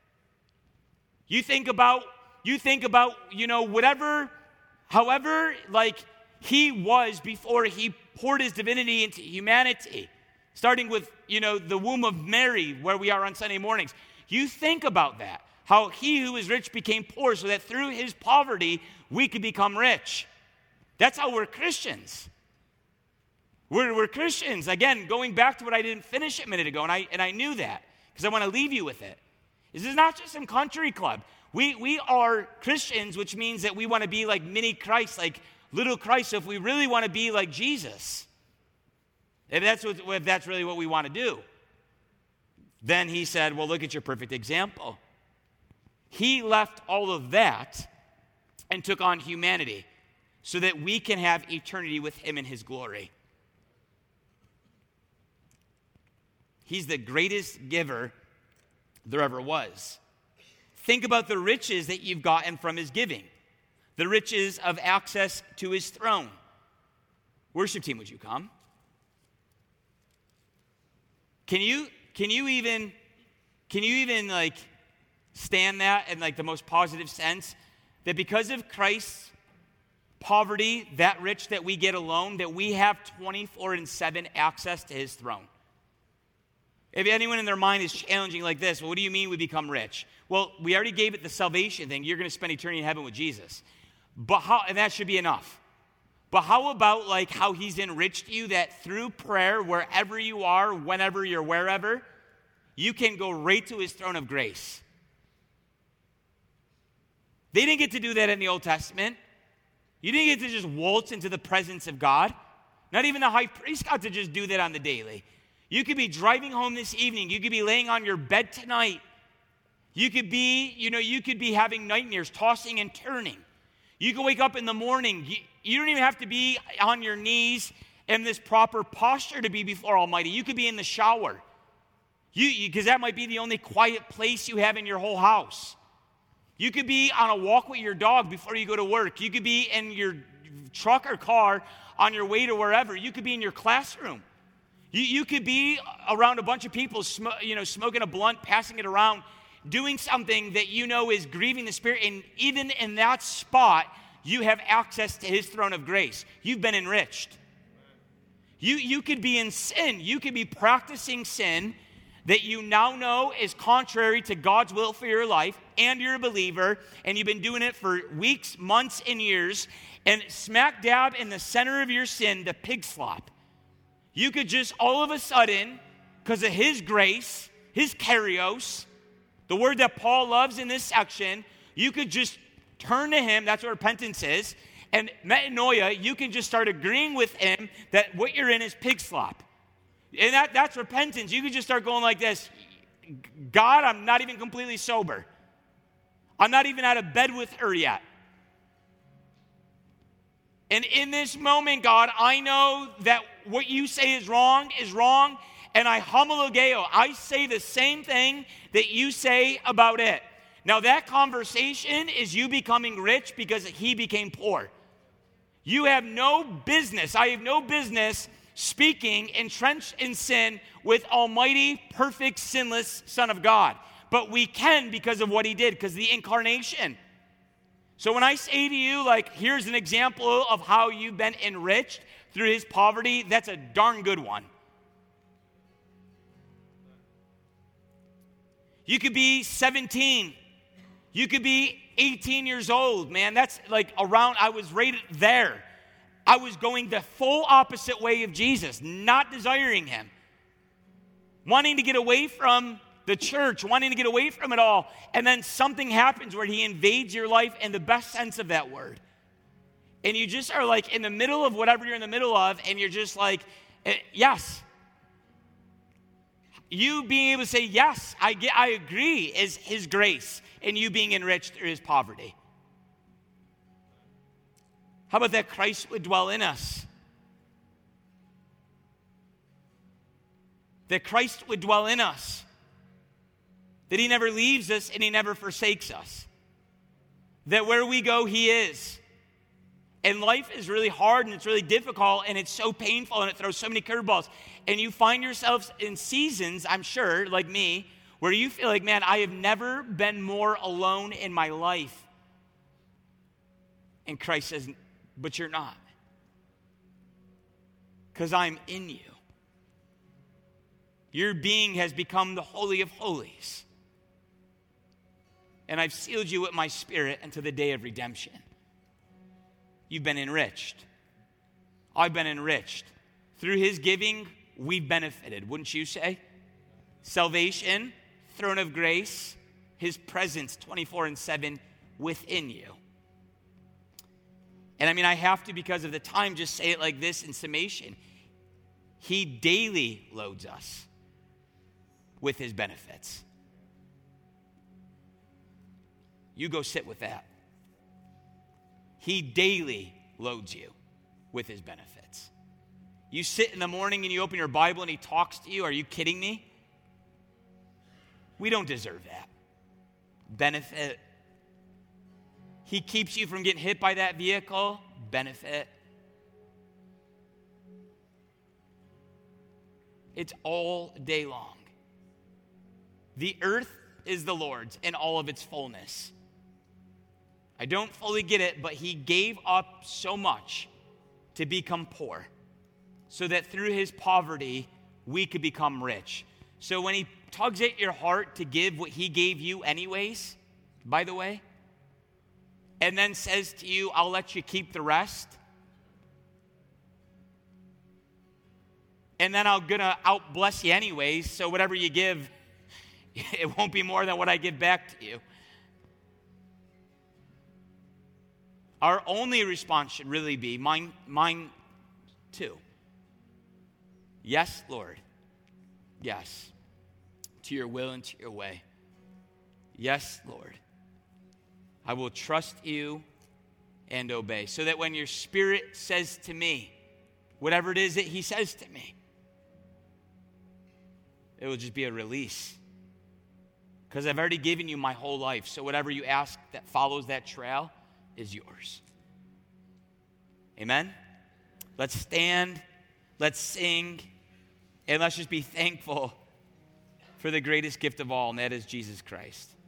You think about, you think about, you know, whatever, however, like he was before he poured his divinity into humanity, starting with, you know, the womb of Mary, where we are on Sunday mornings. You think about that, how he who is rich became poor so that through his poverty we could become rich. That's how we're Christians. We're, we're Christians. Again, going back to what I didn't finish a minute ago, and I, and I knew that because I want to leave you with it. This is not just some country club. We, we are Christians, which means that we want to be like mini Christ, like little Christ. So if we really want to be like Jesus, if that's, what, if that's really what we want to do, then he said, well, look at your perfect example. He left all of that and took on humanity so that we can have eternity with him in his glory. He's the greatest giver there ever was. Think about the riches that you've gotten from his giving. The riches of access to his throne. Worship team, would you come? Can you can you even can you even like stand that in like the most positive sense? That because of Christ's poverty, that rich that we get alone, that we have twenty-four and seven access to his throne. If anyone in their mind is challenging like this, well, what do you mean we become rich? Well, we already gave it the salvation thing. You're going to spend eternity in heaven with Jesus. But how, and that should be enough. But how about like how he's enriched you that through prayer, wherever you are, whenever you're wherever, you can go right to his throne of grace. They didn't get to do that in the Old Testament. You didn't get to just waltz into the presence of God. Not even the high priest got to just do that on the daily. You could be driving home this evening. You could be laying on your bed tonight. You could be, you know, you could be having nightmares, tossing and turning. You could wake up in the morning. You, you don't even have to be on your knees in this proper posture to be before Almighty. You could be in the shower. You, because that might be the only quiet place you have in your whole house. You could be on a walk with your dog before you go to work. You could be in your truck or car on your way to wherever. You could be in your classroom. You, you could be around a bunch of people, sm- you know, smoking a blunt, passing it around, doing something that you know is grieving the Spirit. And even in that spot, you have access to his throne of grace. You've been enriched. You, you could be in sin. You could be practicing sin that you now know is contrary to God's will for your life, and you're a believer, and you've been doing it for weeks, months, and years, and smack dab in the center of your sin, the pig slop. You could just all of a sudden, because of his grace, his kyrios, the word that Paul loves in this section, you could just turn to him. That's what repentance is. And metanoia, you can just start agreeing with him that what you're in is pig slop. And that, that's repentance. You could just start going like this. God, I'm not even completely sober. I'm not even out of bed with her yet. And in this moment, God, I know that what you say is wrong is wrong. And I homologeo. I say the same thing that you say about it. Now that conversation is you becoming rich because he became poor. You have no business. I have no business speaking entrenched in sin with almighty, perfect, sinless Son of God. But we can because of what he did, because of the incarnation. So when I say to you, like, here's an example of how you've been enriched through his poverty, that's a darn good one. You could be seventeen. You could be eighteen years old, man. That's like around, I was right there. I was going the full opposite way of Jesus, not desiring him. Wanting to get away from the church, wanting to get away from it all. And then something happens where he invades your life in the best sense of that word. And you just are like in the middle of whatever you're in the middle of, and you're just like, yes. You being able to say, yes, I get, I agree, is his grace, and you being enriched through his poverty. How about that Christ would dwell in us? That Christ would dwell in us. That he never leaves us and he never forsakes us. That where we go, he is. And life is really hard and it's really difficult and it's so painful and it throws so many curveballs. And you find yourselves in seasons, I'm sure, like me, where you feel like, man, I have never been more alone in my life. And Christ says, but you're not. Because I'm in you. Your being has become the Holy of Holies. And I've sealed you with my Spirit until the day of redemption. You've been enriched. I've been enriched. Through his giving, we've benefited, wouldn't you say? Salvation, throne of grace, his presence twenty-four and seven within you. And I mean, I have to, because of the time, just say it like this in summation. He daily loads us with his benefits. You go sit with that. He daily loads you with his benefits. You sit in the morning and you open your Bible and he talks to you. Are you kidding me? We don't deserve that. Benefit. He keeps you from getting hit by that vehicle. Benefit. It's all day long. The earth is the Lord's and all of its fullness. I don't fully get it, but he gave up so much to become poor so that through his poverty, we could become rich. So when he tugs at your heart to give what he gave you anyways, by the way, and then says to you, I'll let you keep the rest, and then I'm going to out-bless you anyways, so whatever you give, it won't be more than what I give back to you. Our only response should really be, mine, mine too. Yes, Lord. Yes. To your will and to your way. Yes, Lord. I will trust you and obey. So that when your Spirit says to me, whatever it is that he says to me, it will just be a release. Because I've already given you my whole life. So whatever you ask that follows that trail is yours. Amen? Let's stand, let's sing, and let's just be thankful for the greatest gift of all, and that is Jesus Christ.